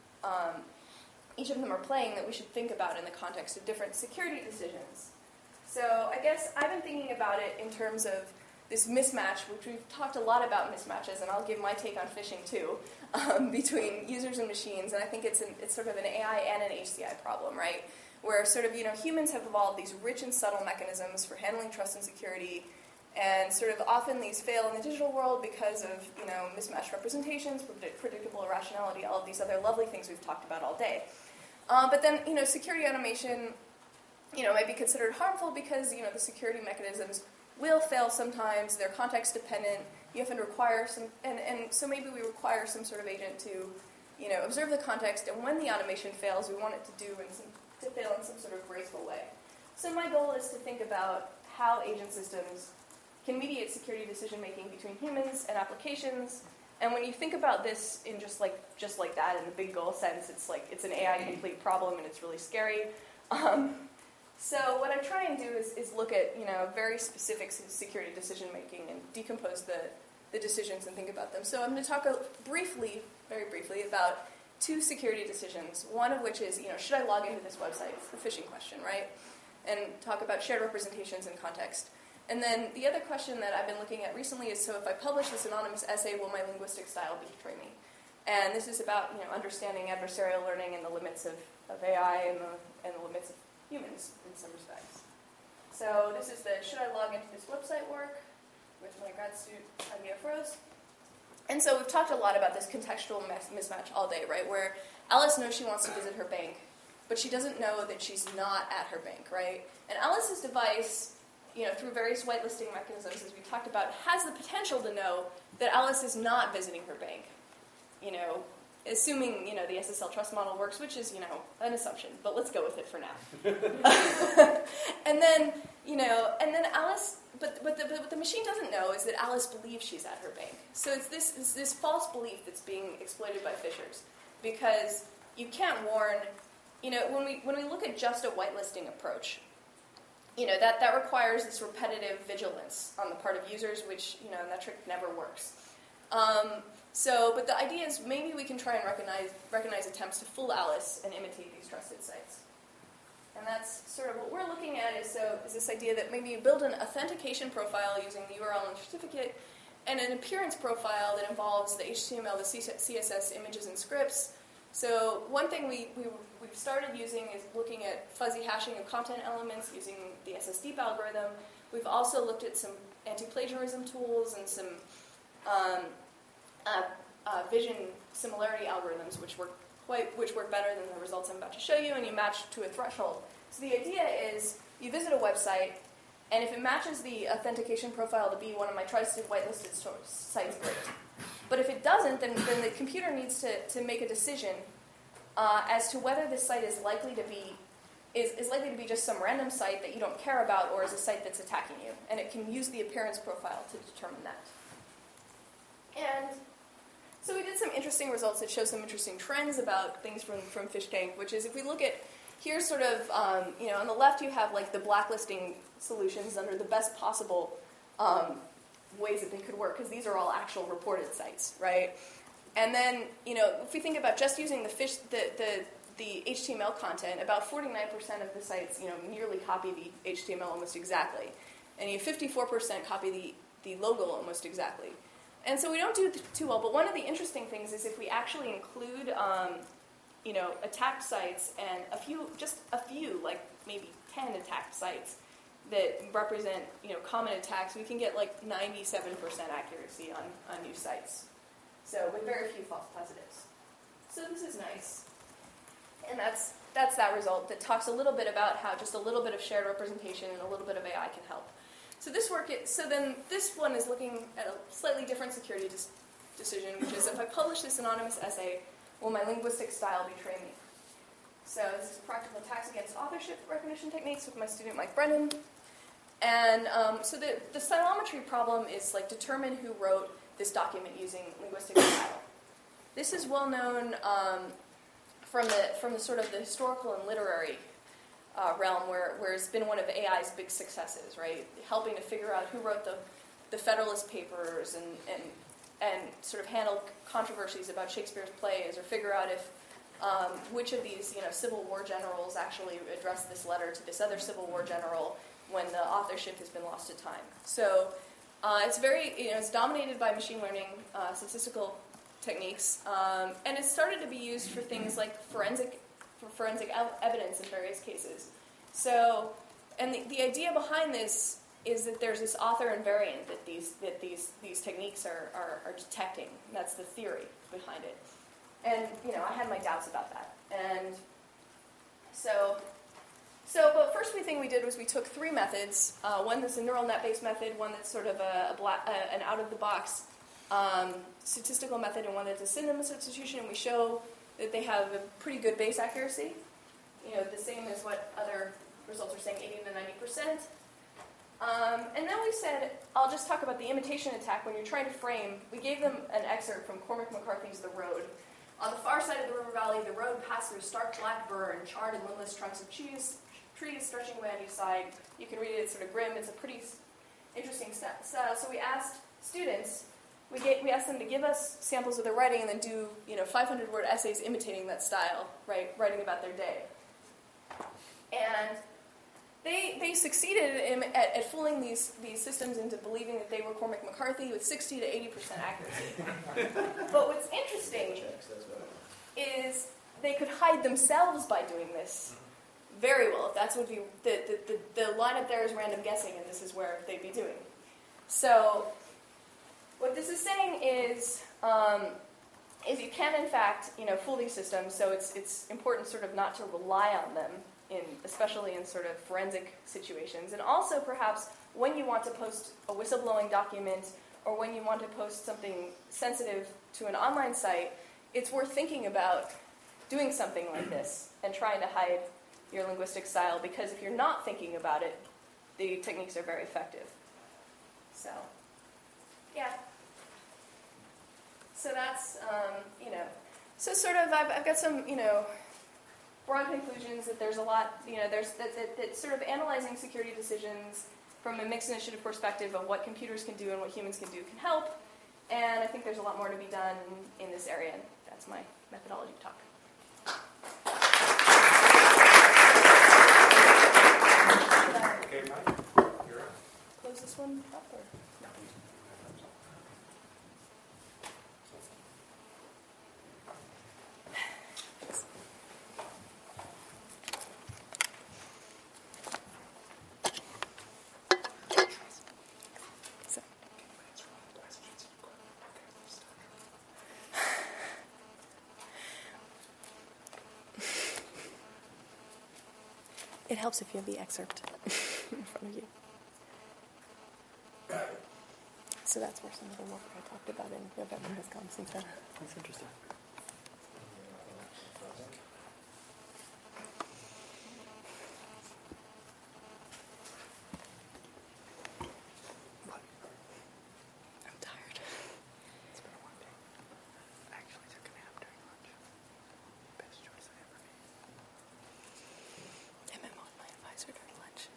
um, each of them are playing that we should think about in the context of different security decisions. So I guess I've been thinking about it in terms of this mismatch, which we've talked a lot about mismatches, and I'll give my take on phishing too, um, between users and machines. And I think it's an, it's sort of an A I and an H C I problem, right? Where sort of, you know, humans have evolved these rich and subtle mechanisms for handling trust and security, and sort of often these fail in the digital world because of, you know, mismatched representations, predict- predictable irrationality, all of these other lovely things we've talked about all day. Uh, but then, you know, security automation, you know, might be considered harmful because, you know, the security mechanisms will fail sometimes, they're context dependent, you often require some, and, and so maybe we require some sort of agent to, you know, observe the context, and when the automation fails, we want it to do in some, to fail in some sort of graceful way. So my goal is to think about how agent systems can mediate security decision making between humans and applications. And when you think about this in just like just like that in the big goal sense, it's like it's an A I complete problem and it's really scary. Um, so what I try and do is, is look at, you know, very specific security decision making and decompose the, the decisions and think about them. So I'm going to talk a, briefly, very briefly, about two security decisions. One of which is, you know, should I log into this website? It's the phishing question, right? And talk about shared representations and context. And then the other question that I've been looking at recently is, so if I publish this anonymous essay, will my linguistic style betray me? And this is about, you know, understanding adversarial learning and the limits of, of A I and the, and the limits of humans in some respects. So this is the should I log into this website work with my grad student, Ivy Afros. And so we've talked a lot about this contextual mismatch all day, right, where Alice knows she wants to visit her bank, but she doesn't know that she's not at her bank, right? And Alice's device, you know, through various whitelisting mechanisms, as we talked about, has the potential to know that Alice is not visiting her bank, you know, assuming, you know, the S S L trust model works, which is, you know, an assumption, but let's go with it for now. And then, you know, and then Alice, but what the, what the machine doesn't know is that Alice believes she's at her bank. So it's this, it's this false belief that's being exploited by phishers, because you can't warn, you know, when we when we look at just a whitelisting approach, you know, that, that requires this repetitive vigilance on the part of users, which, you know, that trick never works. Um, so, but the idea is maybe we can try and recognize, recognize attempts to fool Alice and imitate these trusted sites. And that's sort of what we're looking at is, so, is this idea that maybe you build an authentication profile using the U R L and certificate, and an appearance profile that involves the H T M L, the C S S images and scripts. So one thing we, we, we've started using is looking at fuzzy hashing of content elements using the S S Deep algorithm. We've also looked at some anti-plagiarism tools and some um, uh, uh, vision similarity algorithms, which work quite, which work better than the results I'm about to show you, and you match to a threshold. So the idea is you visit a website, and if it matches the authentication profile to be one of my trusted whitelisted sites, great. But if it doesn't, then, then the computer needs to, to make a decision uh, as to whether this site is likely to be is, is likely to be just some random site that you don't care about, or is a site that's attacking you. And it can use the appearance profile to determine that. And so we did some interesting results that show some interesting trends about things from, from PhishTank, which is if we look at, here's sort of, um, you know, on the left you have like the blacklisting solutions under the best possible um, ways that they could work, because these are all actual reported sites, right? And then, you know, if we think about just using the fish, the, the, the H T M L content, about forty-nine percent of the sites, you know, nearly copy the H T M L almost exactly. And you fifty-four percent copy the, the logo almost exactly. And so we don't do too well, but one of the interesting things is if we actually include, um, you know, attacked sites and a few, just a few, like maybe ten attacked sites that represent, you know, common attacks, we can get like ninety-seven percent accuracy on, on new sites. So with very few false positives. So this is nice. And that's that's that result that talks a little bit about how just a little bit of shared representation and a little bit of A I can help. So this work, it, so then this one is looking at a slightly different security dis- decision, which is if I publish this anonymous essay, will my linguistic style betray me? So this is practical attacks against authorship recognition techniques with my student Mike Brennan. And um, so the, the stylometry problem is like determine who wrote this document using linguistic style. This is well known um, from the from the sort of the historical and literary uh, realm, where where it's been one of A I's big successes, right? Helping to figure out who wrote the the Federalist Papers and and and sort of handle controversies about Shakespeare's plays, or figure out if um, which of these you know Civil War generals actually addressed this letter to this other Civil War general when the authorship has been lost to time. So uh, it's very you know it's dominated by machine learning uh, statistical techniques, um, and it's started to be used for things like forensic for forensic ev- evidence in various cases. So, and the, the idea behind this is that there's this author invariant that these that these these techniques are, are, are detecting. That's the theory behind it. And you know, I had my doubts about that. And so, so but first we thing we did was we took three methods. Uh, one that's a neural net-based method, one that's sort of a, a bla- uh, an out-of-the-box um, statistical method, and one that's a synonym substitution. And we show that they have a pretty good base accuracy. You know, the same as what other results are saying, eighty to ninety percent. Um, and then we said, I'll just talk about the imitation attack when you're trying to frame. We gave them an excerpt from Cormac McCarthy's The Road. On the far side of the river valley, the road passed through stark black burr and charred and limbless trunks of trees, trees stretching away on each side. You can read it, it's sort of grim. It's a pretty interesting style. So we asked students, we, get, we asked them to give us samples of their writing and then do, you know, five hundred word essays imitating that style, right, writing about their day. And They they succeeded in, at, at fooling these, these systems into believing that they were Cormac McCarthy with sixty to eighty percent accuracy. But what's interesting is they could hide themselves by doing this very well. If that's what be the, the, the, the lineup there is random guessing, and this is where they'd be doing. So what this is saying is um, is you can in fact you know fool these systems. So it's it's important sort of not to rely on them. In, especially in sort of forensic situations. And also perhaps when you want to post a whistleblowing document or when you want to post something sensitive to an online site, it's worth thinking about doing something like this and trying to hide your linguistic style, because if you're not thinking about it, the techniques are very effective. So, yeah. So that's, um, you know, so sort of I've, I've got some, you know, broad conclusions that there's a lot, you know, there's that, that, that sort of analyzing security decisions from a mixed initiative perspective of what computers can do and what humans can do can help. And I think there's a lot more to be done in this area, and that's my methodology talk. Okay, Mike, you're up. Close this one up, or? It helps if you have the excerpt in front of you. So that's where some of the work I talked about in November has come since then. That's interesting. I'm tired. It's been a long day. I actually took a nap during lunch. Best choice I ever made. I met with my advisor during lunch.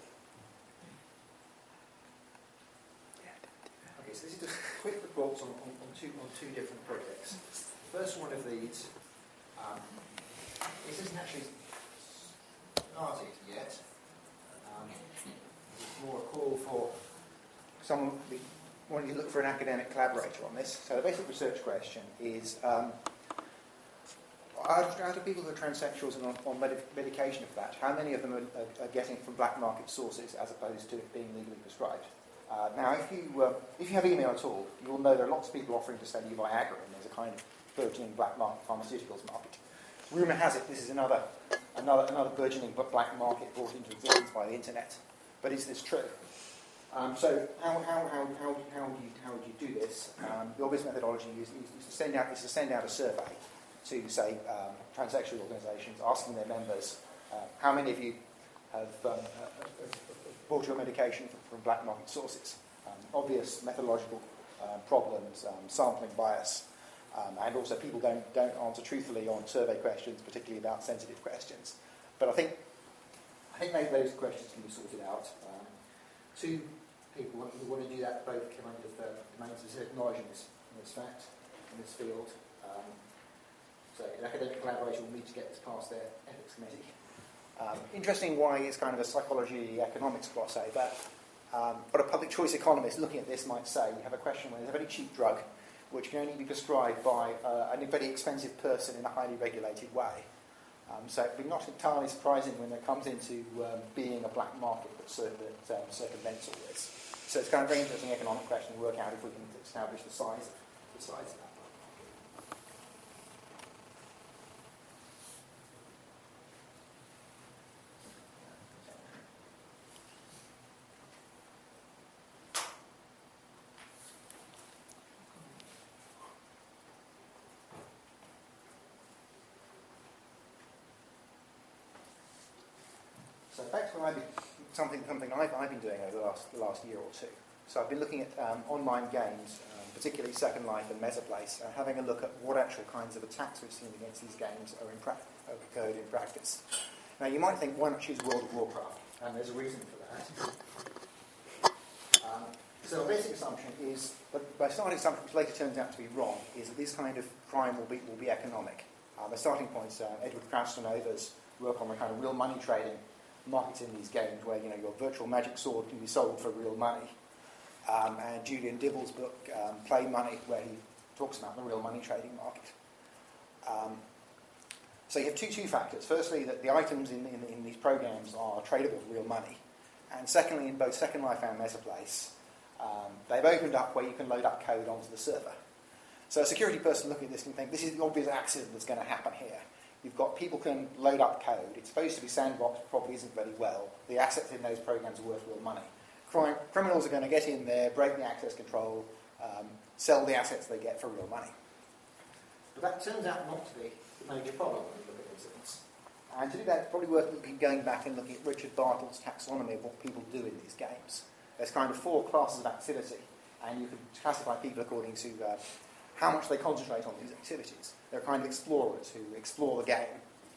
Yeah, I didn't do that. Okay, so this is just quick reports on, on, on, two, on two different projects. The first one of these, um, this isn't actually started yet. Um, it's more a call for someone wanting to look for an academic collaborator on this. So the basic research question is, um, out of people who are transsexuals and on, on med- medication for that, how many of them are, are, are getting it from black market sources as opposed to it being legally prescribed? Uh, now, if you uh, if you have email at all, you'll know there are lots of people offering to sell you Viagra, and there's a kind of burgeoning black market pharmaceuticals market. Rumour has it this is another another another burgeoning black market brought into existence by the internet. But is this true? Um, so how how how how how would you how would you do this? Um, the obvious methodology is, is to send out is to send out a survey to say um, transsexual organisations, asking their members uh, how many of you have um, uh, bought your medication from, from black market sources. Um, obvious methodological uh, problems, um, sampling bias, um, and also people don't don't answer truthfully on survey questions, particularly about sensitive questions. But I think I think maybe those questions can be sorted out. Um, two people who want to do that both kind of uh, domain specific knowledge in this, in this fact, in this field. Um, so an academic collaboration will need to get this past their ethics committee. Um, interesting why it's kind of a psychology economics glossary, but um, what a public choice economist looking at this might say, you have a question where there's a very cheap drug which can only be prescribed by uh, a very expensive person in a highly regulated way. Um, so it would be not entirely surprising when it comes into um, being a black market that, cir- that um, circumvents all this. So it's kind of a very interesting economic question to work out if we can establish the size of, the size of that. So back to what I've been, something something I've, I've been doing over the last the last year or two. So I've been looking at um, online games, um, particularly Second Life and Mesoplace, and having a look at what actual kinds of attacks we've seen against these games are, in pra- are occurred in practice. Now you might think, why not choose World of Warcraft? And there's a reason for that. Um, so a basic assumption is, but by starting assumption, which later turns out to be wrong, is that this kind of crime will be will be economic. Um, the starting point's uh, Edward Castanova's work on the kind of real money trading markets in these games where, you know, your virtual magic sword can be sold for real money. Um, and Julian Dibble's book, um, Play Money, where he talks about the real money trading market. Um, so you have two two factors. Firstly, that the items in, in, in these programs are tradable for real money. And secondly, in both Second Life and Mesoplace, um, they've opened up where you can load up code onto the server. So a security person looking at this can think, this is the obvious accident that's going to happen here. You've got people can load up code. It's supposed to be sandboxed, probably isn't very well. The assets in those programs are worth real money. Crime, criminals are going to get in there, break the access control, um, sell the assets they get for real money. But that turns out not to be the major problem when you look at these things. And to do that, it's probably worth looking, going back and looking at Richard Bartle's taxonomy of what people do in these games. There's kind of four classes of activity, and you can classify people according to uh, how much they concentrate on these activities. They're kind of explorers who explore the game.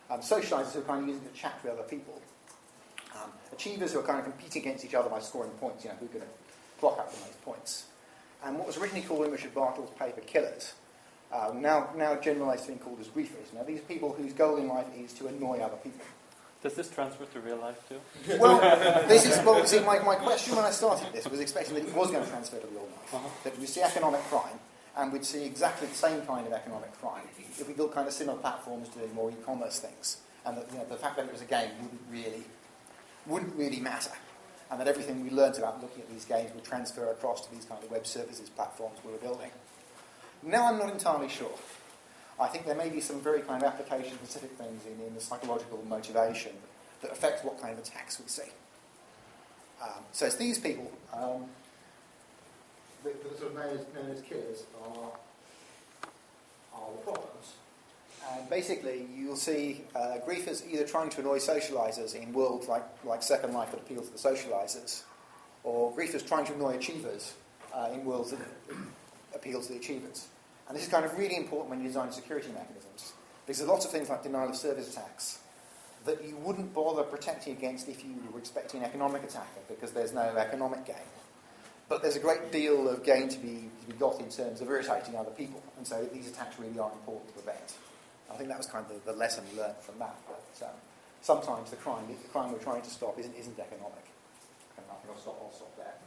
Um, socializers who are kind of using it to chat with other people. Um, achievers who are kind of competing against each other by scoring points, you know, who are going to clock up the most points. And what was originally called in Richard Bartle's paper killers, uh, now, now generalized to being called as griefers. Now, these are people whose goal in life is to annoy other people. Does this transfer to real life too? Well, this is, well, see, my, my question when I started this was expecting that it was going to transfer to real life. Uh-huh. That we'd see economic crime, and we'd see exactly the same kind of economic crime if we built kind of similar platforms doing more e-commerce things. And that, you know, the fact that it was a game wouldn't really, wouldn't really matter. And that everything we learnt about looking at these games would transfer across to these kind of web services platforms we were building. Now I'm not entirely sure. I think there may be some very kind of application-specific things in, in the psychological motivation that affect what kind of attacks we see. Um, so it's these people um, that, that are sort of known as, known as killers are, are the problems. And basically, you'll see uh, griefers either trying to annoy socializers in worlds like, like Second Life that appeal to the socializers, or griefers trying to annoy achievers uh, in worlds that appeal to the achievers. And this is kind of really important when you design security mechanisms, because there's lots of things like denial of service attacks that you wouldn't bother protecting against if you were expecting an economic attacker, because there's no economic gain. But there's a great deal of gain to be, to be got in terms of irritating other people, and so these attacks really are important to prevent. I think that was kind of the, the lesson learned from that. But um, sometimes the crime, the crime we're trying to stop isn't, isn't economic. And I think I'll stop, I'll stop there.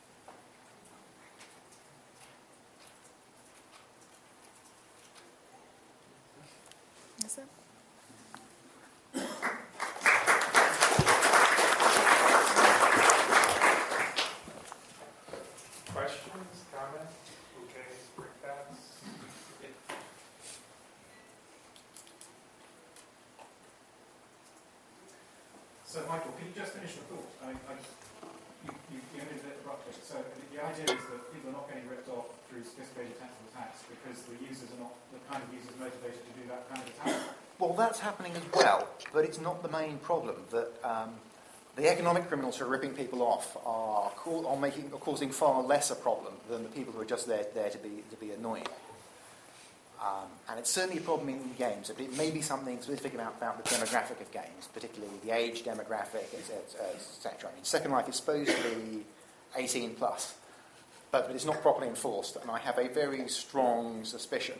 Yes, sir. Questions, comments? Okay, brickbats. So, Michael, can you just finish the thought? I, I, you, you, you ended it abruptly. So, the, the idea is that people are not getting ripped off through sophisticated tactical attacks because the users are not the kind of users motivated to do that kind of attack. Well, that's happening as well, but it's not the main problem. That um, the economic criminals who are ripping people off are, co- are making, are causing far less a problem than the people who are just there, there to be to be annoying. Um, and it's certainly a problem in games. It may be something specific about, about the demographic of games, particularly the age demographic, et cetera. I mean, Second Life is supposed to be eighteen plus, but it's not properly enforced, and I have a very strong suspicion.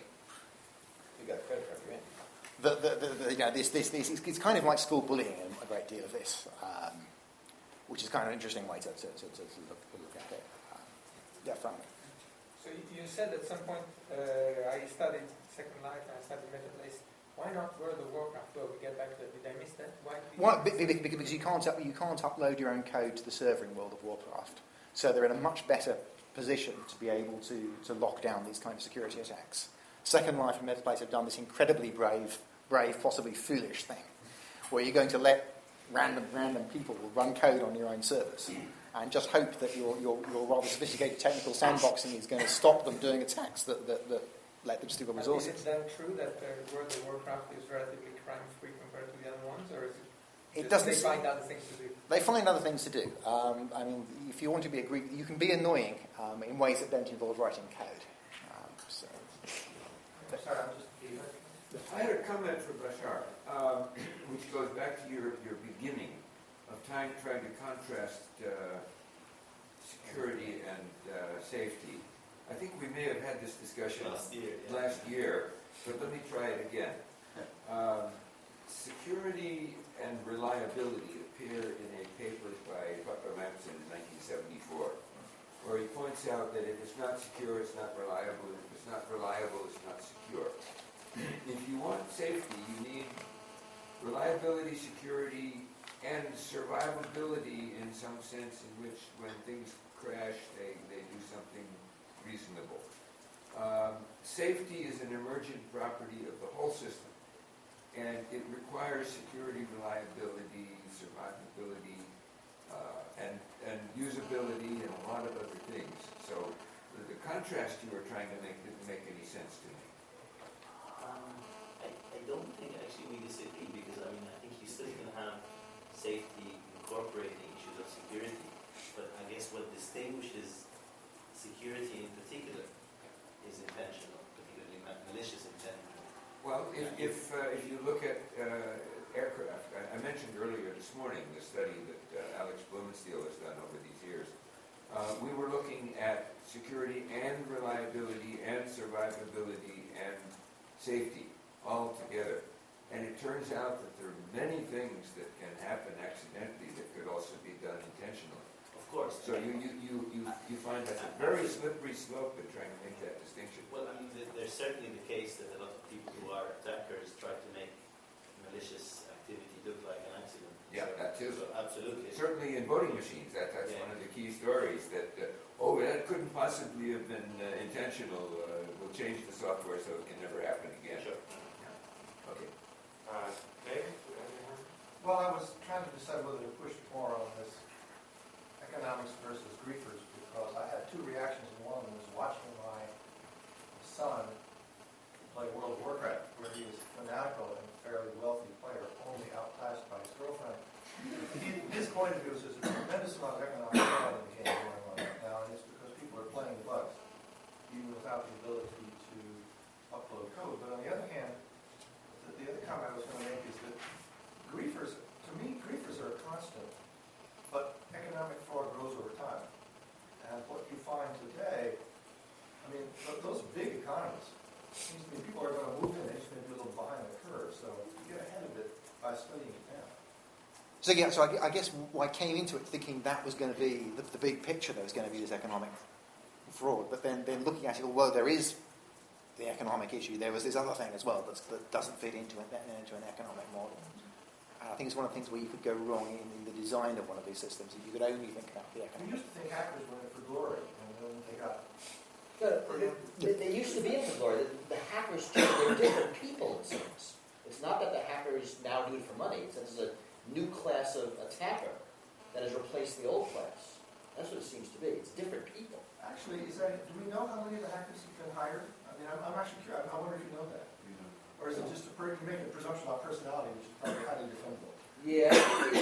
You got a credit card, right? The, the, the, the, you know, this, this, this, it's kind of like school bullying, a great deal of this, um, which is kind of an interesting way to, to, to, to look, look at it. Um, yeah, Frank. So you said at some point, uh, I studied Second Life and I studied Metablaze. Why not World of Warcraft? Well, we get back to it. Did I miss that? Why? Why, because you can't, up, you can't upload your own code to the server in World of Warcraft. So they're in a much better position to be able to, to lock down these kind of security attacks. Second Life and Metablaze have done this incredibly brave, brave, possibly foolish thing, where you're going to let random random people run code on your own servers and just hope that your, your, your rather sophisticated technical sandboxing is going to stop them doing attacks that, that, that let them steal resources. Is it then true that uh, World of Warcraft is relatively crime-free compared to the other ones, or is it, it doesn't they find other things to do? They find other things to do. Um, I mean, if you want to be a Greek, you can be annoying um, in ways that don't involve writing code. Um, so. Sorry, I'm just... I had a comment for Bashar, um, which goes back to your, your beginning of time trying to contrast uh, security and uh, safety. I think we may have had this discussion last year, yeah. last year, but let me try it again. Um, security and reliability appear in a paper by Butler Mampson in nineteen seventy-four, where he points out that if it's not secure, it's not reliable. If it's not reliable, it's not secure. If you want safety, you need reliability, security, and survivability in some sense in which when things crash, they, they do something reasonable. Um, safety is an emergent property of the whole system, and it requires security, reliability, survivability, uh, and, and usability, and a lot of other things. So the, the contrast you were trying to make didn't make any sense to me. Um, I, I don't think actually we disagree, because I mean I think you still can have safety incorporating issues of security, but I guess what distinguishes security in particular is intentional, particularly malicious intent. Well, if, if, uh, if you look at uh, aircraft, I, I mentioned earlier this morning the study that uh, Alex Blumensteel has done over these years. Uh, we were looking at security and reliability and survivability and safety all together. And it turns out that there are many things that can happen accidentally that could also be done intentionally. Of course. So you, you, you, you, you find that's a very slippery slope in trying to make that distinction. Well, I mean, th- there's certainly the case that a lot of people who are attackers try to make malicious activity look like an accident. Yeah, so, that too. So absolutely. Certainly in voting machines, that, that's Yeah. one of the key stories that, uh, oh, that couldn't possibly have been uh, intentional. Uh, we'll change the software so it can never happen again. Sure. Okay. Uh, David? Well, I was trying to decide whether to push more on this economics versus griefers because I had two reactions, and one of them was watching my son play World of Warcraft, where he was a fanatical and fairly wealthy player, only outclassed by his girlfriend. He, his point of view is there's a tremendous amount of economic fraud in the game going on right now, and it's because people are playing the bugs, even without the ability to upload code. But on the other hand, the, the other comment I was going to make is that griefers, to me, griefers are a constant, but economic fraud grows over time. And what you find today, I mean, th- those big economies, it seems to me people are going to move in, they're just going to be a little behind the curve. So you get ahead of it by studying it now. So yeah, so I, I guess I came into it thinking that was going to be the, the big picture. There was going to be this economic fraud, but then, then looking at it, although there is the economic issue, there was this other thing as well that's, that doesn't fit into an, into an economic model. And I think it's one of the things where you could go wrong in the design of one of these systems if you could only think about the We economic. used to think hackers were in it for glory, and then they got But they, they used to be into glory. The, the hackers, too, they're different people in sense. It's not that the hackers now do it for money. It's that there's a new class of attacker that has replaced the old class. That's what it seems to be. It's different people. Actually, is that, do we know how many of the hackers have been hired? I mean, I'm, I'm actually curious. I wonder if you know that. Or is it just a per, you make a presumption about personality, which is probably highly defendable? Yeah.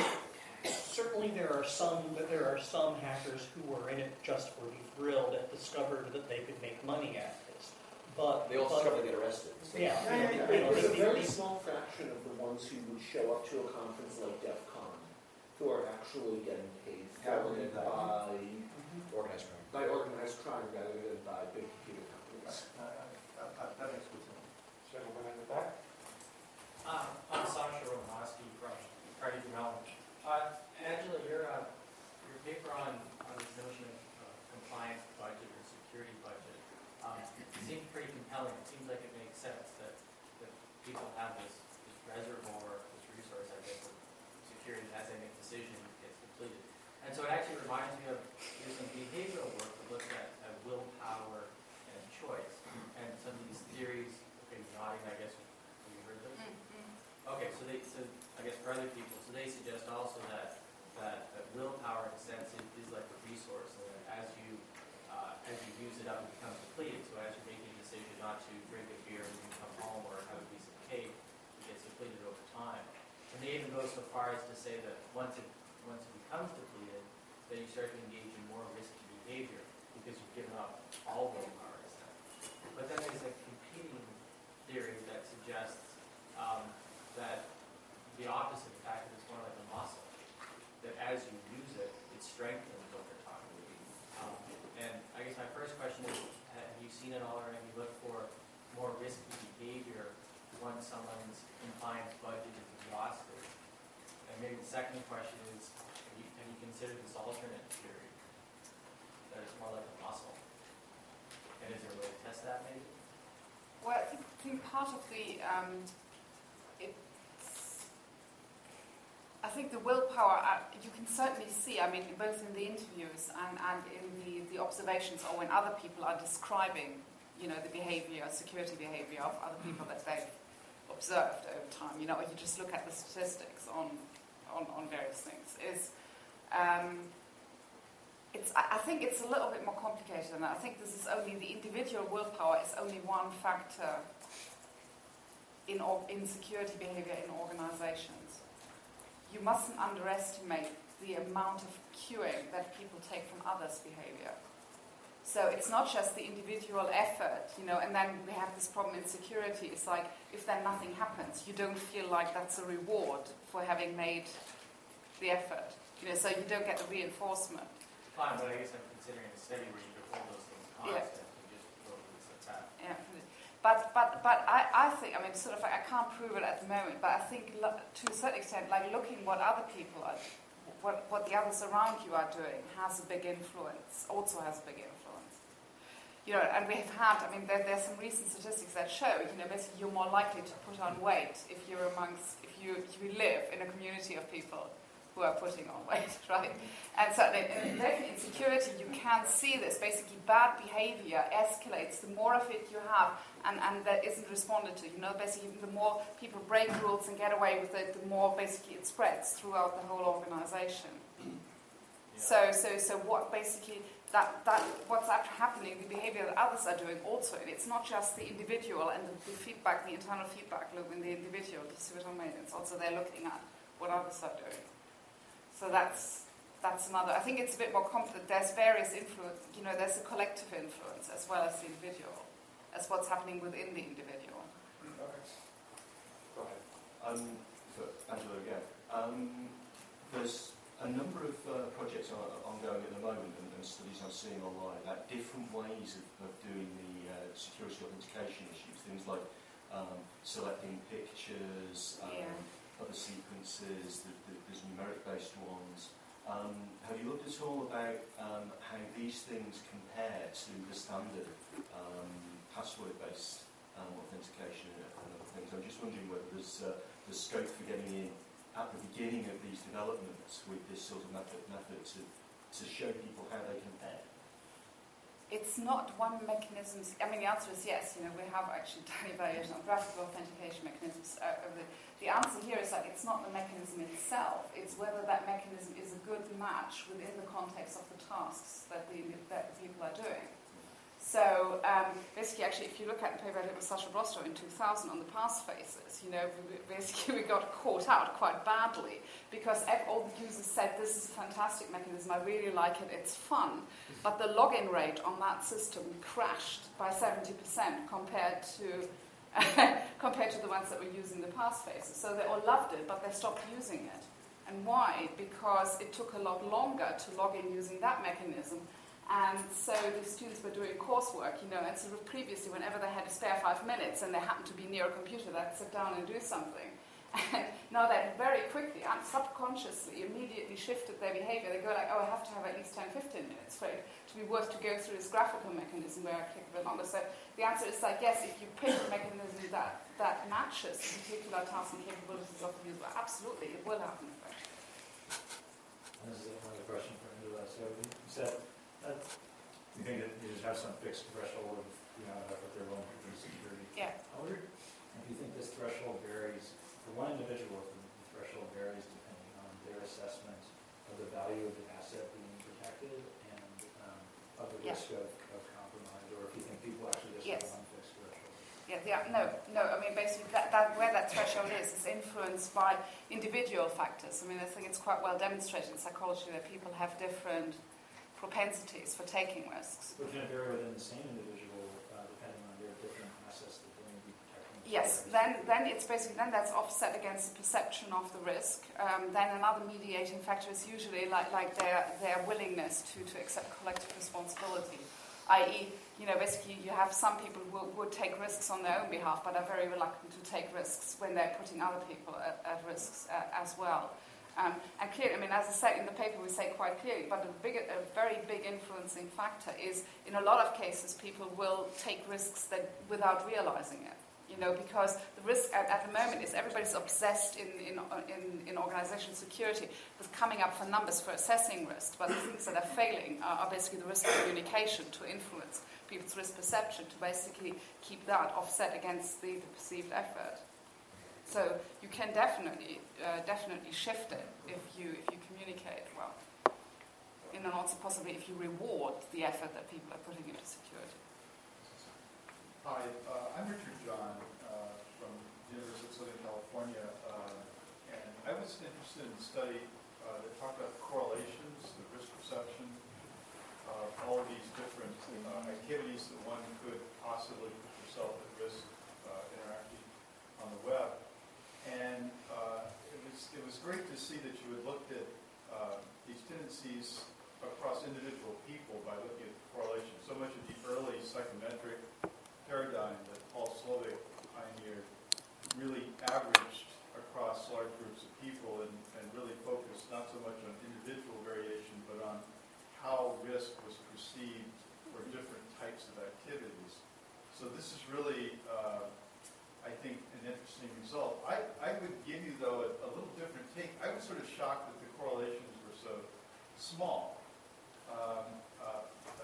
Certainly there are some, but there are some hackers who were in it just for the thrill that discovered that they could make money at this. But they also but, get arrested. Yeah. yeah, yeah, yeah. You know, There's a the- very the- small fraction of the ones who would show up to a conference like DEF CON who are actually getting paid for it by, Organized crime. by organized crime rather than by big computer companies. Uh, uh, uh, that makes good sense. Gentleman in the back. Um, I'm Sasha Romanowski from Carnegie Mellon. Uh, Angela, your, uh, your paper on, on this notion of uh, compliance budget or security budget um, seems pretty compelling. It seems like it makes sense that, that people have this, this reservoir, this resource, I guess, of security as they make decisions gets depleted. And so it actually reminds me of there's some behavioral work that looks at, at willpower and choice. And some of these theories, okay, nodding, I guess, have you heard those? Okay, so they, so I guess for other people, so they suggest also that that, that willpower, in a sense, is, is like a resource, and that as you uh, as you use it up, it becomes depleted. So as you're making a decision not to drink a beer when you come home or have a piece of cake, it gets depleted over time. And they even go so far as to say that once it once it becomes depleted, then you start to engage in more risky behavior because you've given up all willpower. But then there's a competing theory that suggests um, that the opposite, in fact, is more like a muscle, that as you use it, it strengthens over time. Um, and I guess my first question is, have you seen it all, or have you looked for more risky behavior once someone's compliance budget is exhausted? And maybe the second question is, have you, have you considered this alternate theory, that it's more like a muscle? And is there a way to test that, maybe? Well, I think, I think part of the, um, it's, I think the willpower, uh, you can certainly see, I mean, both in the interviews and, and in the, the observations or when other people are describing, you know, the behavior, security behavior of other people that they've observed over time, you know, or you just look at the statistics on, on, on various things, is, um, It's, I think it's a little bit more complicated than that. I think this is only, the individual willpower is only one factor in, in security behavior in organizations. You mustn't underestimate the amount of cueing that people take from others' behavior. So it's not just the individual effort, you know, and then we have this problem in security. It's like, if then nothing happens, you don't feel like that's a reward for having made the effort. You know, so you don't get the reinforcement. Fine, but I guess I'm considering a study where you could hold those things constant and just go with the tap. Yeah. But, but, but I, I think, I mean, sort of, I can't prove it at the moment, but I think lo- to a certain extent, like looking what other people are, what, what the others around you are doing has a big influence, also has a big influence. You know, and we have had, I mean, there, there's some recent statistics that show, you know, basically you're more likely to put on weight if you're amongst, if you, if you live in a community of people who are putting on weight, right? And so in, definitely in security, you can see this. Basically, bad behavior escalates the more of it you have and, and that isn't responded to. You know, basically, the more people break rules and get away with it, the more basically it spreads throughout the whole organization. Yeah. So, so, so what basically... That, that what's happening, the behavior that others are doing also, and it's not just the individual and the, the feedback, the internal feedback loop in the individual, you see what I mean? It's also they're looking at what others are doing. So that's that's another, I think it's a bit more complex. There's various influence, you know, there's a collective influence as well as the individual, as what's happening within the individual. Okay. Go ahead. Um, so, Angela again. Um, there's a number of uh, projects are ongoing at the moment and, and studies I'm seeing online about different ways of, of doing the uh, security authentication issues, things like um, selecting pictures, um, yeah. other sequences, the, the, there's numeric-based ones. Um, have you looked at all about um, how these things compare to the standard um, password-based um, authentication and other things? I'm just wondering whether there's, uh, there's scope for getting in at the beginning of these developments with this sort of method, method to, to show people how they compare? It's not one mechanism. I mean, the answer is yes. You know, we have actually done evaluation on graphical authentication mechanisms. Uh, the, the answer here is that it's not the mechanism itself. It's whether that mechanism is a good match within the context of the tasks that the, that the people are doing. So um, basically, actually, if you look at the paper I did with Sasha Brostow in two thousand on the pass faces, you know, we, basically we got caught out quite badly because all the users said, this is a fantastic mechanism, I really like it, it's fun. But the login rate on that system crashed by seventy percent compared to compared to the ones that were using the pass faces. So they all loved it, but they stopped using it. And why? Because it took a lot longer to log in using that mechanism. And so the students were doing coursework, you know, and sort of previously, whenever they had a spare five minutes and they happened to be near a computer, they'd sit down and do something. And now they very quickly and subconsciously immediately shifted their behavior. They go like, oh, I have to have at least ten, fifteen minutes for it to be worth to go through this graphical mechanism where I click a bit longer. So the answer is like, yes, if you pick a mechanism that, that matches the particular tasks and capabilities of the user, absolutely, it will happen. This is another question for Angela. So you said, Uh, you think that you just have some fixed threshold of, you know, effort they're willing to do security? Yeah. I wonder if you think this threshold varies for one individual. If the threshold varies depending on their assessment of the value of the asset being protected and um, of the yeah. risk of, of compromise, or if you think people actually just yes. have one fixed threshold. Yeah, yeah, no, no. I mean, basically, that, that where that threshold is is influenced by individual factors. I mean, I think it's quite well demonstrated in psychology that people have different propensities for taking risks. But can it vary within the same individual uh, depending on their different assets that they may be protecting? Yes, then then it's basically then that's offset against the perception of the risk. Um, then another mediating factor is usually like like their their willingness to, to accept collective responsibility, that is, you know, basically you have some people who would take risks on their own behalf, but are very reluctant to take risks when they're putting other people at, at risks uh, as well. Um, and clearly, I mean, as I said in the paper, we say quite clearly, but a, big, a very big influencing factor is, in a lot of cases, people will take risks that without realizing it. You know, because the risk at, at the moment is everybody's obsessed in, in, in, in organization security with coming up for numbers for assessing risk, but the things that are failing are, are basically the risk of communication to influence people's risk perception, to basically keep that offset against the, the perceived effort. So you can definitely, uh, definitely shift it if you if you communicate well, and then also possibly if you reward the effort that people are putting into security. Hi, uh, I'm Richard John uh, from the University of Southern California, uh, and I was interested in a study uh, that talked about correlations, the risk perception uh, all of these different uh, activities that one could possibly put yourself at risk uh, interacting on the web. And uh, it was it was great to see that you had looked at uh, these tendencies across individual people by looking at correlation. So much of the early psychometric paradigm that Paul Slovic pioneered really averaged across large groups of people and, and really focused not so much on individual variation, but on how risk was perceived for different types of activities. So this is really, uh, I think, an interesting result. I, I would give you, though, a, a little different take. I was sort of shocked that the correlations were so small. Um, uh,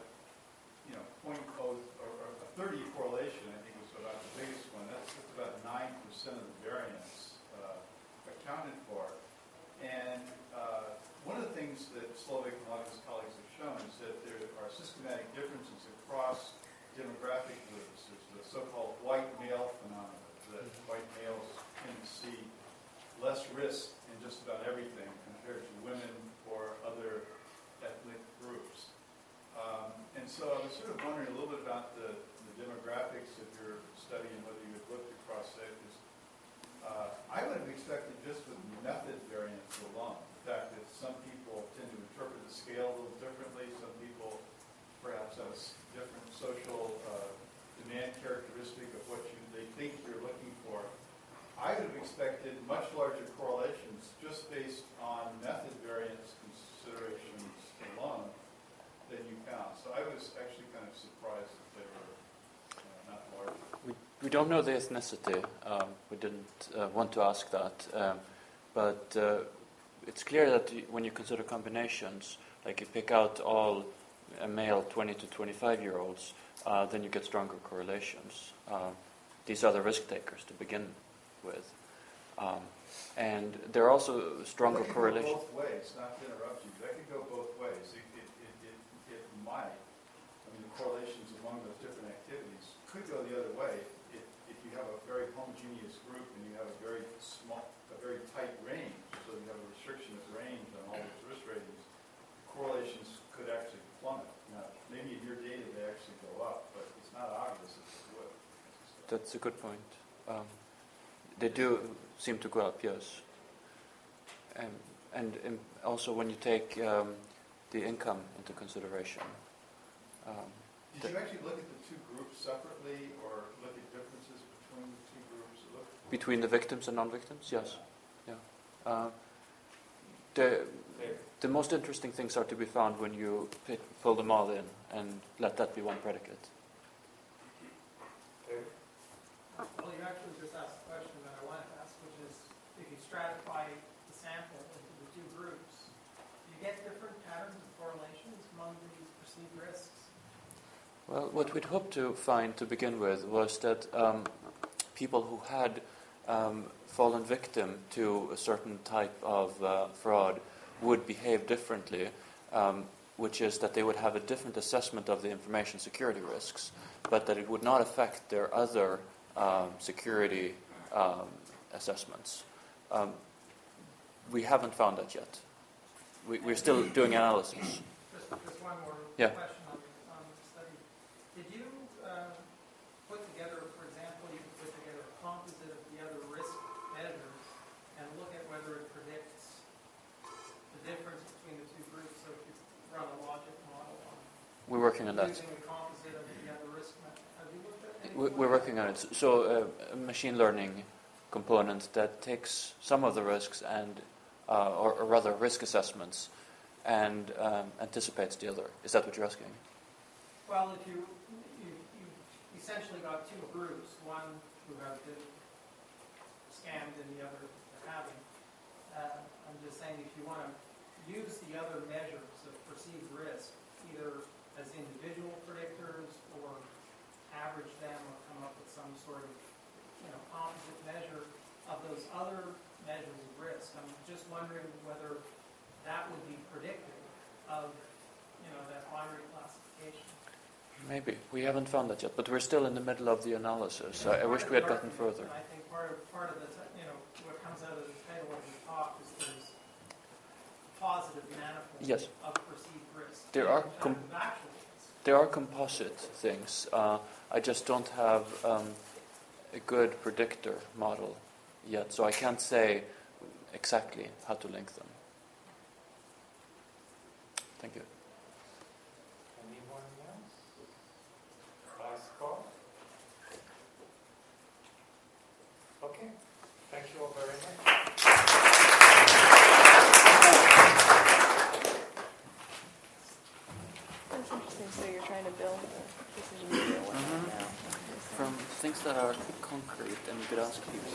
you know, point oh, or, or a thirty correlation, I think, was about the biggest one. That's, that's about nine percent of the variance uh, accounted for. And uh, one of the things that Slovic and a lot of his colleagues have shown is that there are systematic differences across demographic groups. There's the so-called white male phenomenon, that white males tend to see less risk in just about everything compared to women or other ethnic groups. Um, and so I was sort of wondering a little bit about the, the demographics of your study and whether you had looked across that. Because uh, I would have expected just with method variance alone, the fact that some people tend to interpret the scale a little differently, some people perhaps have a different social uh, demand characteristic of what you, they think you're looking for. I would have expected much larger correlations just based on method variance considerations alone than you found. So I was actually kind of surprised that they were uh, not larger. We, we don't know the ethnicity. Um, we didn't uh, want to ask that. Um, but uh, it's clear that you, when you consider combinations, like you pick out all uh, male twenty to twenty-five year olds, uh, then you get stronger correlations. Uh, these are the risk takers to begin with. Um, and there are also stronger well, correlations. Both ways, not to interrupt you, but that could go both ways. It, it, it, it, it might, I mean, the correlations among those different activities could go the other way. If, if you have a very homogeneous group and you have a very small, a very tight range, so you have a restriction of range on all those risk ratings, correlations could actually plummet. Now, maybe in your data they actually go up, but it's not obvious if they would. That's a good point. Um, they do seem to go up, yes. Um, and um, also when you take um, the income into consideration. Um, Did you actually look at the two groups separately or look at differences between the two groups? Look between the victims and non-victims, yes. Yeah. Uh, the, the most interesting things are to be found when you pick, pull them all in and let that be one predicate. Well, you actually just asked the question that I wanted to ask, which is, if you stratify the sample into the two groups, do you get different patterns of correlations among these perceived risks? Well, what we'd hoped to find to begin with was that um, people who had um, fallen victim to a certain type of uh, fraud would behave differently, um, which is that they would have a different assessment of the information security risks, but that it would not affect their other um, security um, assessments. Um, we haven't found that yet. We, we're still doing analysis. Just, just one more Yeah. question on, on the study. Did you uh, put together, for example, you could put together a composite of the other risk measures and look at whether it predicts the difference between the two groups? So if you run a logic model on We're working on that. using a composite of the other risk measures, have you looked at any? We- We're working on it. So uh, a machine learning component that takes some of the risks and, uh, or, or rather risk assessments, and um, anticipates the other. Is that what you're asking? Well, if you, you, you essentially got two groups, one who have been scammed and the other haven't. Uh, I'm just saying if you want to use the other measures of perceived risk, either as individual predictors or average them or come up with some sort of, you know, composite measure of those other measures of risk. I'm just wondering whether that would be predictive of, you know, that binary classification. Maybe. We haven't found that yet, but we're still in the middle of the analysis. I, I wish we had gotten further. I think part of, part of the, you know, what comes out of the title of the talk is there's positive manifold Yes. of perceived risk. There are com- there are composite things. Uh, I just don't have um, a good predictor model yet, so I can't say exactly how to link them. Thank you. Anyone else? Last call? Okay, thank you all very much. That's interesting. So you're trying to build a, this is a media one Mhm. now. From things that are concrete, and you could ask people